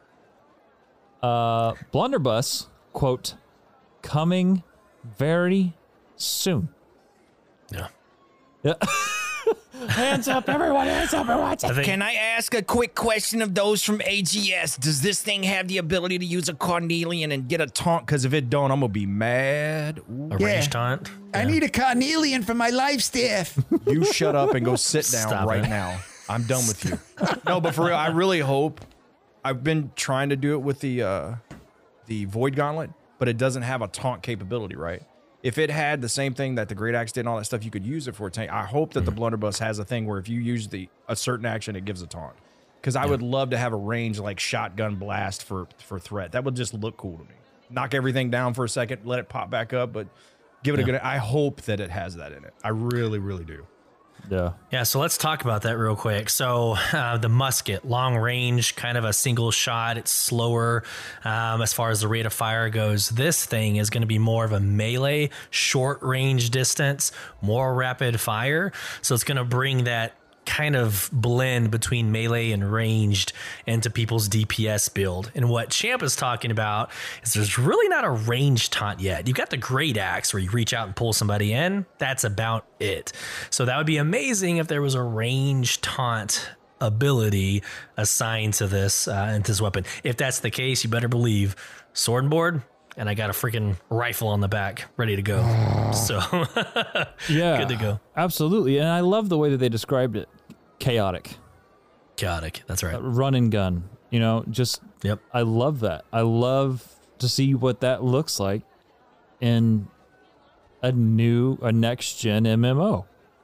Blunderbuss, quote, coming very soon. Yeah. Yeah. Hands up, everyone, hands up, everyone. Can I ask a quick question of those from AGS? Does this thing have the ability to use a Carnelian and get a taunt? Because if it don't, I'm going to be mad. A range taunt? I need a Carnelian for my life staff. You shut up and go sit down Stop right it. now. I'm done with you. No, but for real, I really hope. I've been trying to do it with the Void Gauntlet, but it doesn't have a taunt capability, right? If it had the same thing that the Great Axe did and all that stuff, you could use it for a tank. I hope that the Blunderbuss has a thing where if you use a certain action, it gives a taunt. Because I would love to have a range like shotgun blast for threat. That would just look cool to me. Knock everything down for a second, let it pop back up, but give it a good. I hope that it has that in it. I really, really do. Yeah, so let's talk about that real quick. So the musket, long range, kind of a single shot. It's slower as far as the rate of fire goes. This thing is going to be more of a melee, short range distance, more rapid fire. So it's going to bring that kind of blend between melee and ranged into people's DPS build. And what Champ is talking about is there's really not a range taunt yet. You've got the Great Axe where you reach out and pull somebody in. That's about it. So that would be amazing if there was a range taunt ability assigned to this weapon. If that's the case, you better believe sword and board, and I got a freaking rifle on the back ready to go. So yeah, good to go. Absolutely. And I love the way that they described it. Chaotic, that's right. Run and gun, Yep. I love that. I love to see what that looks like in a next gen MMO.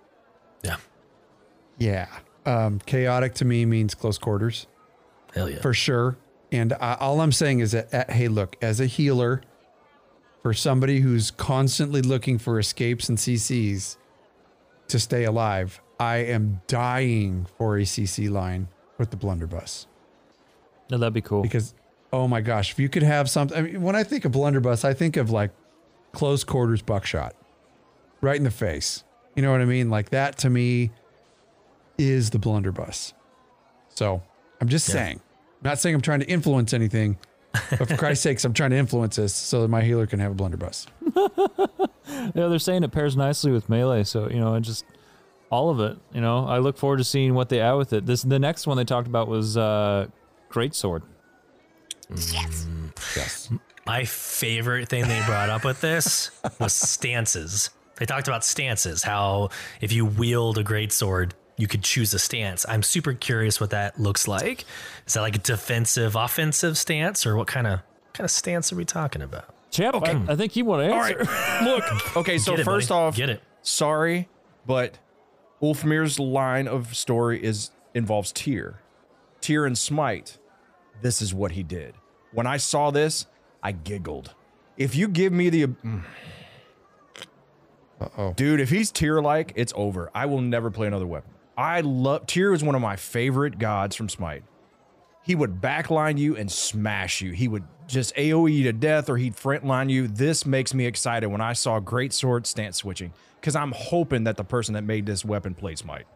Yeah. Chaotic to me means close quarters. Hell yeah. For sure. And all I'm saying is that, hey, look, as a healer, for somebody who's constantly looking for escapes and CCs to stay alive, I am dying for a CC line with the Blunderbuss. No, that'd be cool. Because, oh my gosh, if you could have something. I mean, when I think of Blunderbuss, I think of like close quarters buckshot right in the face. You know what I mean? Like that to me is the Blunderbuss. So I'm just saying. I'm not saying I'm trying to influence anything, but for Christ's sakes, I'm trying to influence this so that my healer can have a Blunderbuss. Yeah, they're saying it pairs nicely with melee, so just all of it. I look forward to seeing what they add with it. The next one they talked about was Greatsword. Yes. My favorite thing they brought up with this was stances. They talked about stances, how if you wield a greatsword, you could choose a stance. I'm super curious what that looks like. Is that like a defensive, offensive stance, or what kind of stance are we talking about? Champ, okay. I think you want to answer. All right, look. Okay, so first off, sorry, but Ulfmir's line of story involves Tyr. Tyr and Smite. This is what he did. When I saw this, I giggled. If you give me the... Dude, if he's Tyr-like, it's over. I will never play another weapon. Tyr is one of my favorite gods from Smite. He would backline you and smash you. He would just AoE you to death, or he'd frontline you. This makes me excited when I saw Greatsword stance switching, because I'm hoping that the person that made this weapon played Smite.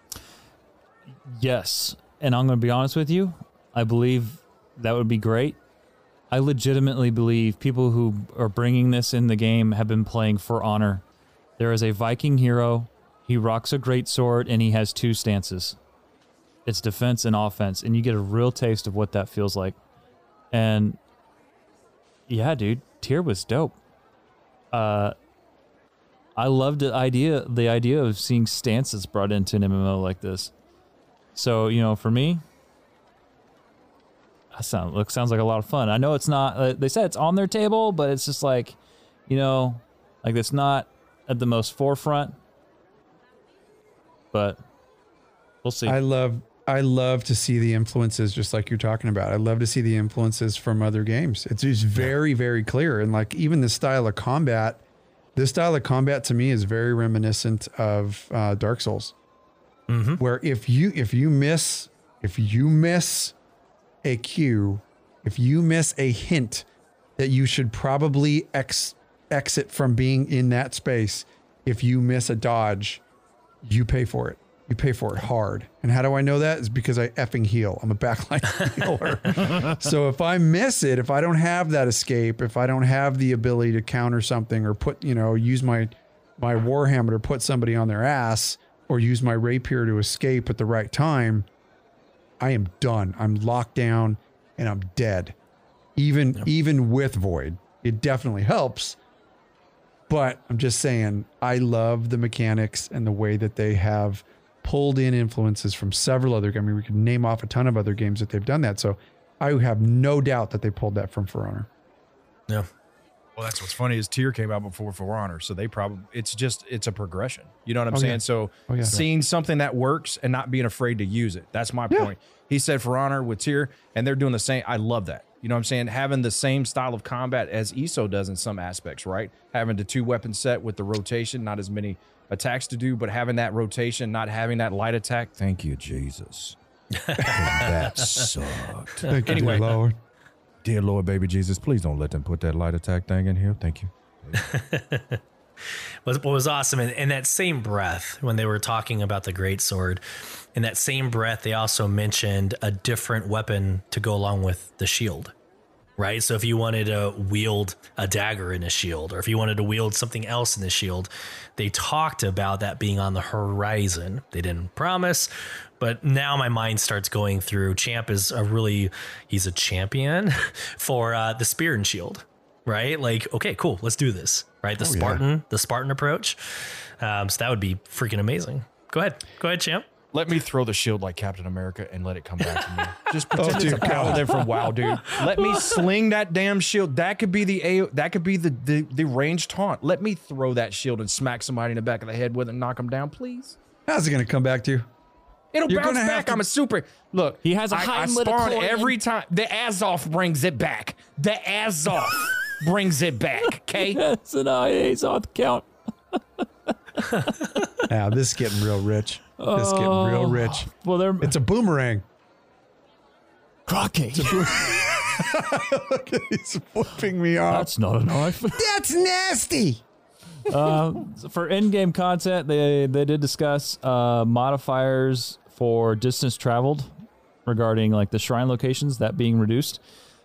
Yes, and I'm going to be honest with you. I believe that would be great. I legitimately believe people who are bringing this in the game have been playing For Honor. There is a Viking hero. He rocks a greatsword, and he has two stances. It's defense and offense, and you get a real taste of what that feels like. And yeah, dude, Tyr was dope. I loved the idea of seeing stances brought into an MMO like this. So, for me, that sounds like a lot of fun. I know it's not, they said it's on their table, but it's just like, it's not at the most forefront. but we'll see. I love to see the influences, just like you're talking about. I love to see the influences from other games. It's just very, very clear. And like even this style of combat to me is very reminiscent of Dark Souls, where if you miss a cue, if you miss a hint that you should probably exit from being in that space, if you miss a dodge, you pay for it. You pay for it hard. And how do I know that? Is because I effing heal. I'm a backline healer. So if I miss it, if I don't have that escape, if I don't have the ability to counter something or put, use my Warhammer to put somebody on their ass or use my rapier to escape at the right time, I am done. I'm locked down and I'm dead. Even with Void, it definitely helps. But I'm just saying, I love the mechanics and the way that they have pulled in influences from several other games. I mean, we could name off a ton of other games that they've done that. So I have no doubt that they pulled that from For Honor. Yeah. Well, that's what's funny is Tier came out before For Honor. So they probably, it's a progression. You know what I'm saying? Yeah. So seeing something that works and not being afraid to use it. That's my point. He said For Honor with Tier, and they're doing the same. I love that. You know what I'm saying? Having the same style of combat as ESO does in some aspects, right? Having the 2-weapon set with the rotation, not as many attacks to do, but having that rotation, not having that light attack. Thank you, Jesus. That sucked. Thank you, Anyway, dear Lord. Dear Lord, baby Jesus, please don't let them put that light attack thing in here. Thank you. What was awesome in that same breath, when they were talking about the greatsword, in that same breath, they also mentioned a different weapon to go along with the shield, right? So if you wanted to wield a dagger in a shield, or if you wanted to wield something else in the shield, they talked about that being on the horizon. They didn't promise, but now my mind starts going through. Champ is he's a champion for the spear and shield, right? Like, okay, cool, let's do this, right? The Spartan approach. So that would be freaking amazing. Go ahead, Champ. let me throw the shield like Captain America and let it come back to me. Just pretend it's a paladin from WoW, dude. Let me sling that damn shield. That could be the ranged taunt. Let me throw that shield and smack somebody in the back of the head with it and knock them down, please. How's it going to come back to you? It'll bounce back. I'm a super. Look, he has a I spawn every time. The Azoth brings it back. The Azoth brings it back. Okay. That's an Azoth count. Now this is getting real rich. This is getting real rich. Well, it's a boomerang. Crocky. He's flipping me off. That's not a knife. That's nasty. For in-game content, they did discuss modifiers for distance traveled regarding like the shrine locations, that being reduced.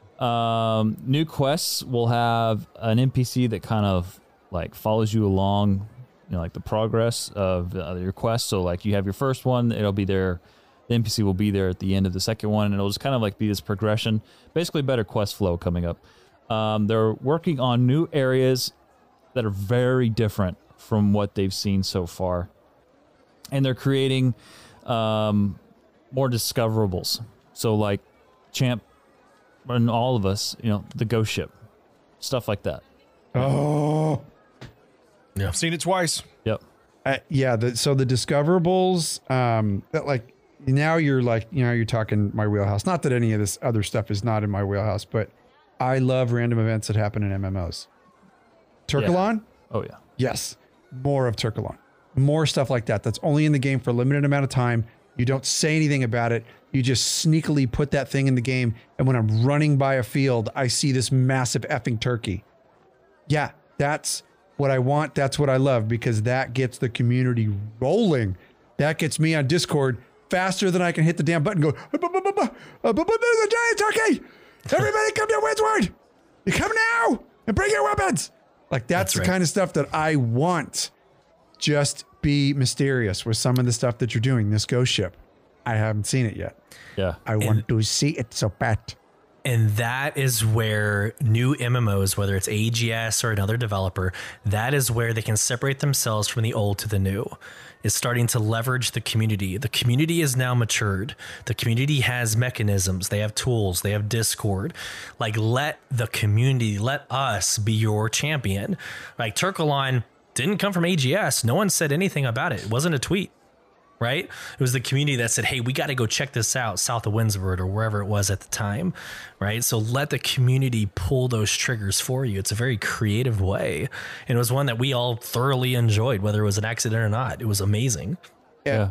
New quests will have an NPC that kind of like follows you along, you know, like the progress of your quest. So like you have your first one, it'll be there. The NPC will be there at the end of the second one, and it'll just kind of like be this progression. Basically, better quest flow coming up. They're working on new areas that are very different from what they've seen so far. And they're creating more discoverables. So like Champ and all of us, you know, the ghost ship, stuff like that. Oh. Yeah. I've seen it twice. Yep. Yeah. So the discoverables, that like now you're like, you know, you're talking my wheelhouse. Not that any of this other stuff is not in my wheelhouse, but I love random events that happen in MMOs. Turkalon? Yeah. Oh, yeah. Yes. More of Turkalon. More stuff like that. That's only in the game for a limited amount of time. You don't say anything about it. You just sneakily put that thing in the game. And when I'm running by a field, I see this massive effing turkey. Yeah, that's what I want. That's what I love, because that gets the community rolling. That gets me on Discord faster than I can hit the damn button and go, there's a giant turkey. Everybody come to Windsward. You come now and bring your weapons. Like that's the right kind of stuff that I want. Just be mysterious with some of the stuff that you're doing. This ghost ship, I haven't seen it yet. Yeah. I want to see it so bad. And that is where new MMOs, whether it's AGS or another developer, that is where they can separate themselves from the old to the new. Is starting to leverage the community. The community is now matured. The community has mechanisms. They have tools. They have Discord. Like, let the community, let us be your champion. Like, Turkalon didn't come from AGS. No one said anything about it. It wasn't a tweet. right? It was the community that said, hey, we got to go check this out south of Windsward or wherever it was at the time, right? So let the community pull those triggers for you. It's a very creative way. And it was one that we all thoroughly enjoyed, whether it was an accident or not. It was amazing. Yeah.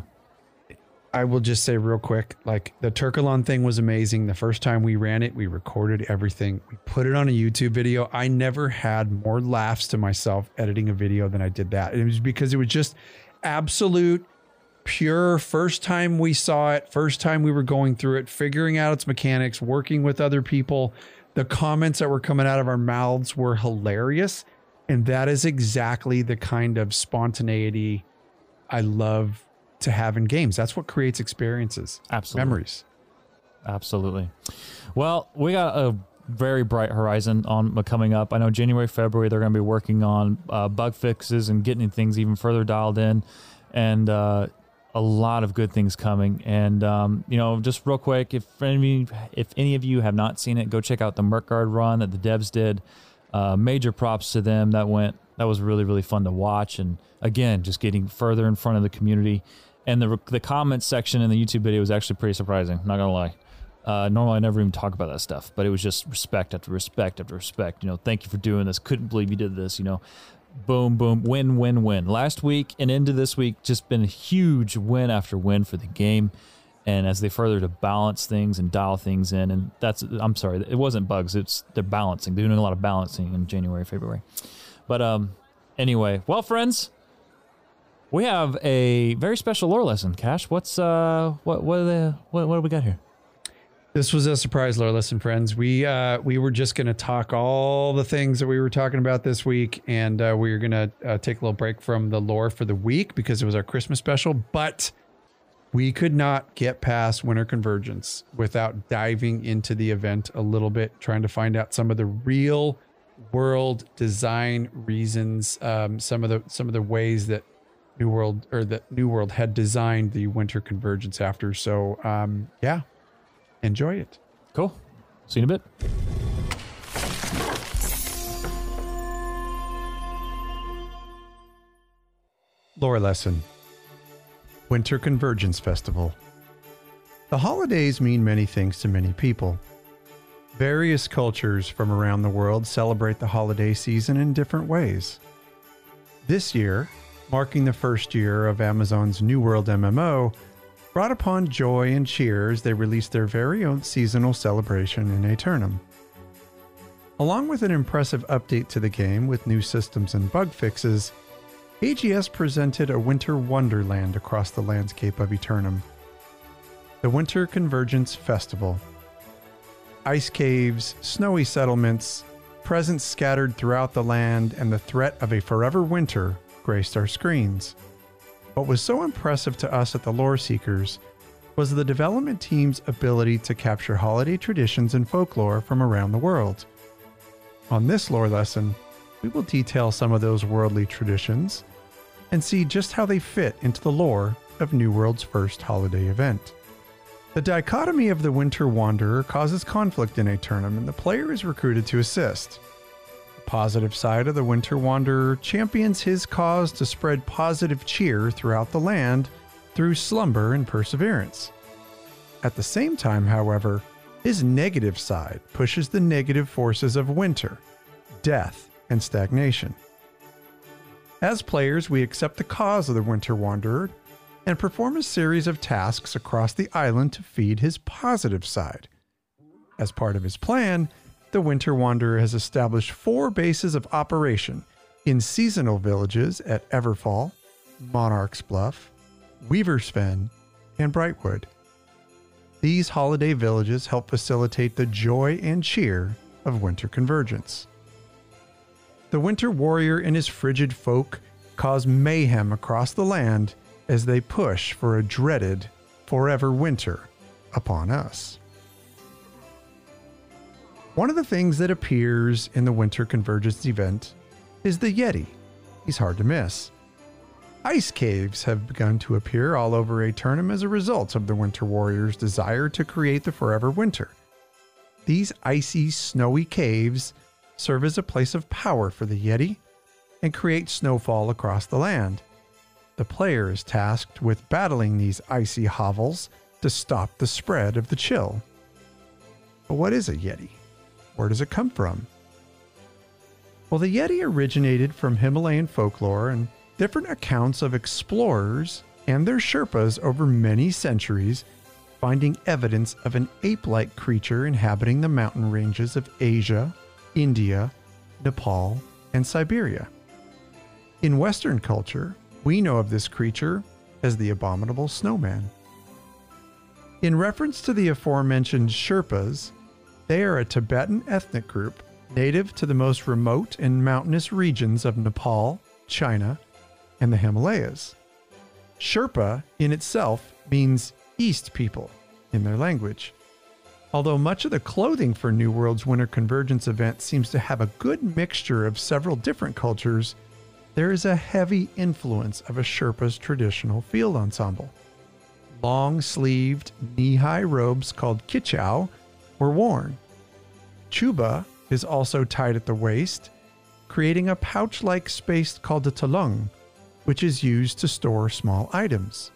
I will just say real quick, like the Turkalon thing was amazing. The first time we ran it, we recorded everything. We put it on a YouTube video. I never had more laughs to myself editing a video than I did that. And it was because it was just absolute pure first time we saw it, first time we were going through it, figuring out its mechanics, working with other people. The comments that were coming out of our mouths were hilarious. And that is exactly the kind of spontaneity I love to have in games. That's what creates experiences. Absolutely. Memories. Absolutely. Well, we got a very bright horizon on coming up. I know January, February, they're going to be working on bug fixes and getting things even further dialed in, and a lot of good things coming. And, you know, just real quick, if any of you have not seen it, go check out the Merkgard run that the devs did. Major props to them. That was really, really fun to watch. And again, just getting further in front of the community. And the comments section in the YouTube video was actually pretty surprising. Not gonna lie. Normally I never even talk about that stuff, but it was just respect after respect after respect. You know, thank you for doing this. Couldn't believe you did this. You know, boom, boom, win, win, win. Last week and into this week, just been a huge win after win for the game. And as they further to balance things and dial things in, and I'm sorry, it wasn't bugs. They're balancing. They're doing a lot of balancing in January, February. But anyway, well, friends, we have a very special lore lesson. Cash, what do we got here? This was a surprise lore lesson, friends. We were just going to talk all the things that we were talking about this week, and we were going to take a little break from the lore for the week because it was our Christmas special, but we could not get past Winter Convergence without diving into the event a little bit, trying to find out some of the real world design reasons, some of the ways that New World had designed the Winter Convergence after. So yeah, enjoy it. Cool. See you in a bit. Lore lesson. Winter Convergence Festival. The holidays mean many things to many people. Various cultures from around the world celebrate the holiday season in different ways. This year, marking the first year of Amazon's New World MMO, brought upon joy and cheer as they released their very own seasonal celebration in Aeternum. Along with an impressive update to the game with new systems and bug fixes, AGS presented a winter wonderland across the landscape of Aeternum. The Winter Convergence Festival. Ice caves, snowy settlements, presents scattered throughout the land, and the threat of a forever winter graced our screens. What was so impressive to us at the Lore Seekers was the development team's ability to capture holiday traditions and folklore from around the world. On this lore lesson, we will detail some of those worldly traditions and see just how they fit into the lore of New World's first holiday event. The dichotomy of the Winter Wanderer causes conflict in Aeternum, and the player is recruited to assist. The positive side of the Winter Wanderer champions his cause to spread positive cheer throughout the land through slumber and perseverance. At the same time, however, his negative side pushes the negative forces of winter, death, and stagnation. As players, we accept the cause of the Winter Wanderer and perform a series of tasks across the island to feed his positive side. As part of his plan, the Winter Wanderer has established 4 bases of operation in seasonal villages at Everfall, Monarch's Bluff, Weaver's Fen, and Brightwood. These holiday villages help facilitate the joy and cheer of Winter Convergence. The Winter Warrior and his frigid folk cause mayhem across the land as they push for a dreaded forever winter upon us. One of the things that appears in the Winter Convergence event is the Yeti. He's hard to miss. Ice caves have begun to appear all over Aeternum as a result of the Winter Warrior's desire to create the forever winter. These icy, snowy caves serve as a place of power for the Yeti and create snowfall across the land. the player is tasked with battling these icy hovels to stop the spread of the chill. But what is a Yeti? Where does it come from? Well, the Yeti originated from Himalayan folklore and different accounts of explorers and their Sherpas over many centuries, finding evidence of an ape-like creature inhabiting the mountain ranges of Asia, India, Nepal, and Siberia. In Western culture, we know of this creature as the abominable snowman. In reference to the aforementioned Sherpas, they are a Tibetan ethnic group native to the most remote and mountainous regions of Nepal, China, and the Himalayas. Sherpa in itself means East people in their language. Although much of the clothing for New World's Winter Convergence event seems to have a good mixture of several different cultures, there is a heavy influence of a Sherpa's traditional field ensemble. Long-sleeved, knee-high robes called kichau were worn. Chuba is also tied at the waist, creating a pouch-like space called a talung, which is used to store small items.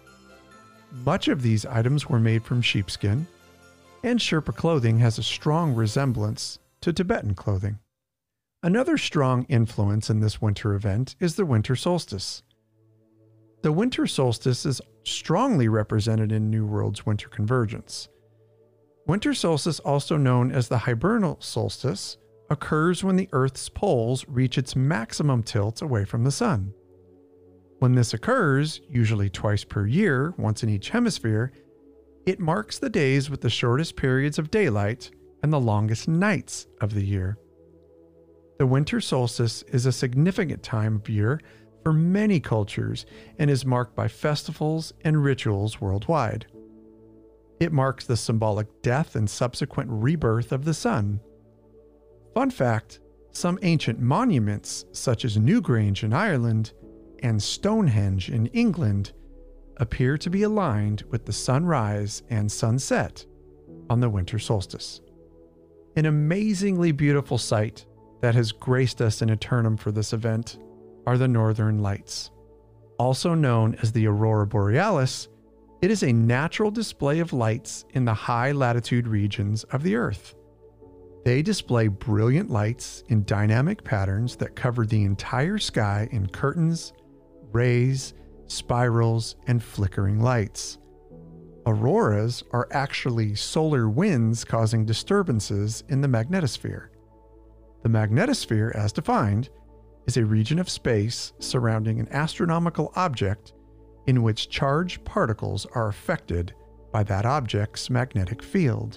Much of these items were made from sheepskin, and Sherpa clothing has a strong resemblance to Tibetan clothing. Another strong influence in this winter event is the winter solstice. The winter solstice is strongly represented in New World's Winter Convergence. Winter solstice, also known as the hibernal solstice, occurs when the Earth's poles reach its maximum tilt away from the sun. When this occurs, usually twice per year, once in each hemisphere, it marks the days with the shortest periods of daylight and the longest nights of the year. The winter solstice is a significant time of year for many cultures and is marked by festivals and rituals worldwide. It marks the symbolic death and subsequent rebirth of the sun. Fun fact, some ancient monuments, such as Newgrange in Ireland and Stonehenge in England, appear to be aligned with the sunrise and sunset on the winter solstice. An amazingly beautiful sight that has graced us in Aeternum for this event are the Northern Lights. Also known as the Aurora Borealis, it is a natural display of lights in the high latitude regions of the Earth. They display brilliant lights in dynamic patterns that cover the entire sky in curtains, rays, spirals, and flickering lights. Auroras are actually solar winds causing disturbances in the magnetosphere. The magnetosphere, as defined, is a region of space surrounding an astronomical object in which charged particles are affected by that object's magnetic field.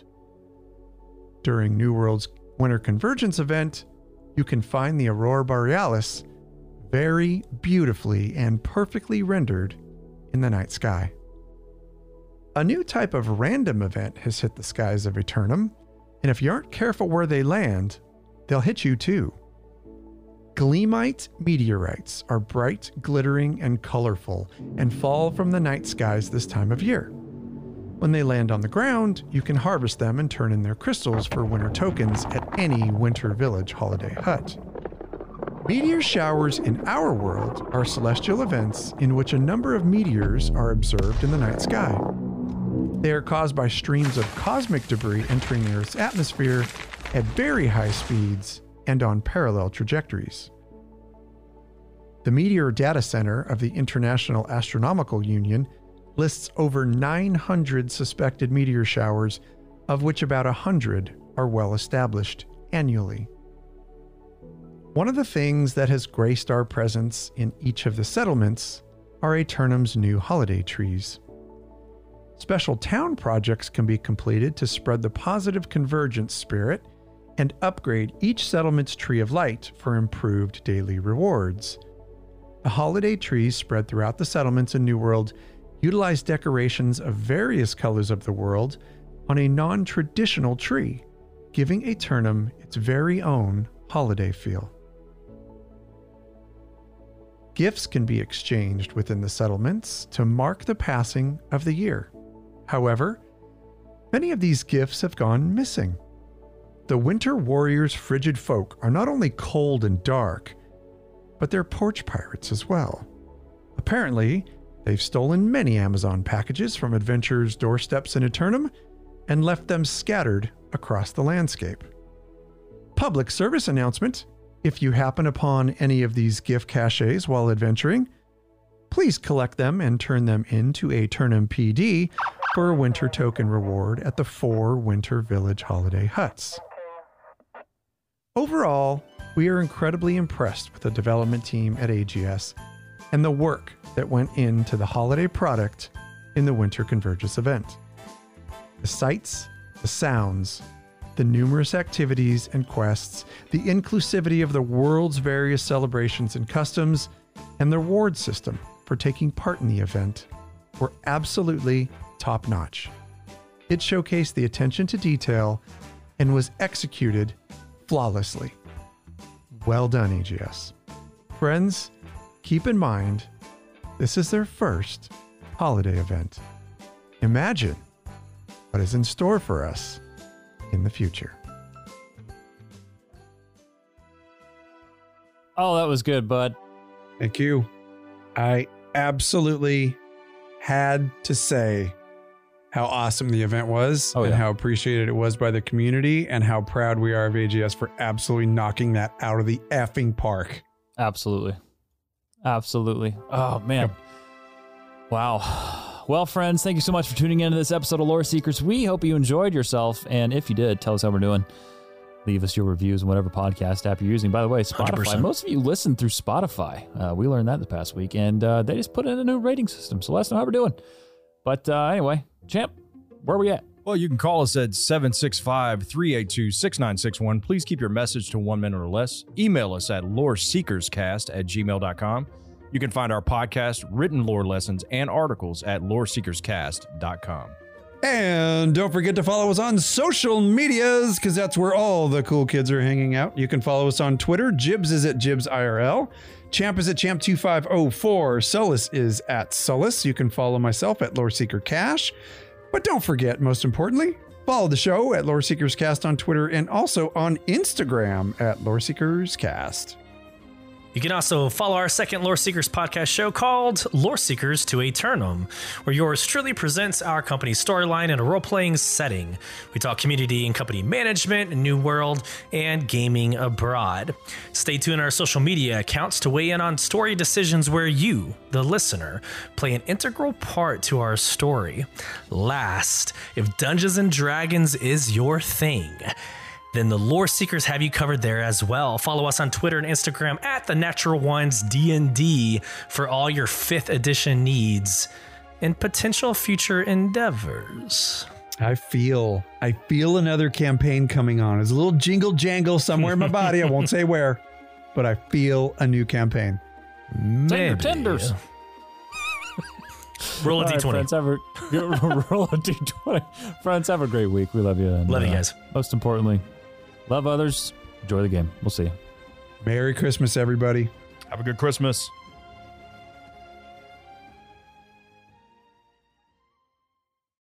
During New World's Winter Convergence event, you can find the Aurora Borealis very beautifully and perfectly rendered in the night sky. A new type of random event has hit the skies of Aeternum, and if you aren't careful where they land, they'll hit you too. Gleamite meteorites are bright, glittering, and colorful and fall from the night skies this time of year. When they land on the ground, you can harvest them and turn in their crystals for winter tokens at any Winter Village holiday hut. Meteor showers in our world are celestial events in which a number of meteors are observed in the night sky. They are caused by streams of cosmic debris entering Earth's atmosphere at very high speeds and on parallel trajectories. The Meteor Data Center of the International Astronomical Union lists over 900 suspected meteor showers, of which about 100 are well established annually. One of the things that has graced our presence in each of the settlements are Aeternum's new holiday trees. Special town projects can be completed to spread the positive convergence spirit and upgrade each settlement's tree of light for improved daily rewards. The holiday trees spread throughout the settlements in New World utilize decorations of various colors of the world on a non-traditional tree, giving Aeternum its very own holiday feel. Gifts can be exchanged within the settlements to mark the passing of the year. However, many of these gifts have gone missing. The Winter Warriors' frigid folk are not only cold and dark, but they're porch pirates as well. A Apparently, they've stolen many Amazon packages from adventurers' doorsteps in Eternum and left them scattered across the landscape. Public service announcement: if you happen upon any of these gift caches while adventuring, please collect them and turn them into a Eternum PD for a winter token reward at the 4 Winter Village holiday huts. Overall, we are incredibly impressed with the development team at AGS and the work that went into the holiday product in the Winter Convergence event. The sights, the sounds, the numerous activities and quests, the inclusivity of the world's various celebrations and customs, and the reward system for taking part in the event were absolutely top-notch. It showcased the attention to detail and was executed flawlessly. Well done, AGS. Friends, keep in mind, this is their first holiday event. Imagine what is in store for us in the future. Oh, that was good, bud. Thank you. I absolutely had to say how awesome the event was and how appreciated it was by the community and how proud we are of AGS for absolutely knocking that out of the effing park. Absolutely. Absolutely. Oh, man. Yep. Wow. Well, friends, thank you so much for tuning into this episode of Lore Seekers. We hope you enjoyed yourself. And if you did, tell us how we're doing. Leave us your reviews on whatever podcast app you're using. By the way, Spotify. 100%. Most of you listen through Spotify. We learned that the past week. And they just put in a new rating system. So let us know how we're doing. But anyway, Champ, where are we at? Well, you can call us at 765-382-6961. Please keep your message to 1 minute or less. Email us at loreseekerscast@gmail.com. You can find our podcast, written lore lessons, and articles at loreseekerscast.com. And don't forget to follow us on social medias, because that's where all the cool kids are hanging out. You can follow us on Twitter. Jibs is at JibsIRL. Champ is at Champ2504. Solus is at Solus. You can follow myself at LoreSeekerCash. But don't forget, most importantly, follow the show at LoreSeekersCast on Twitter and also on Instagram at LoreSeekersCast. You can also follow our second Lore Seekers podcast show called Lore Seekers to Eternum, where yours truly presents our company's storyline in a role-playing setting. We talk community and company management, New World, and gaming abroad. Stay tuned on our social media accounts to weigh in on story decisions where you, the listener, play an integral part to our story. Last, if Dungeons & Dragons is your thing, then the Lore Seekers have you covered there as well. Follow us on Twitter and Instagram at The Natural Ones D&D for all your 5th edition needs and potential future endeavors. I feel another campaign coming on. There's a little jingle jangle somewhere in my body. I won't say where, but I feel a new campaign. Tender tenders. Roll a All right, D20. friends, roll a D20. Friends, have a great week. We love you. And, Love you guys. Most importantly, love others. Enjoy the game. We'll see you. Merry Christmas, everybody. Have a good Christmas.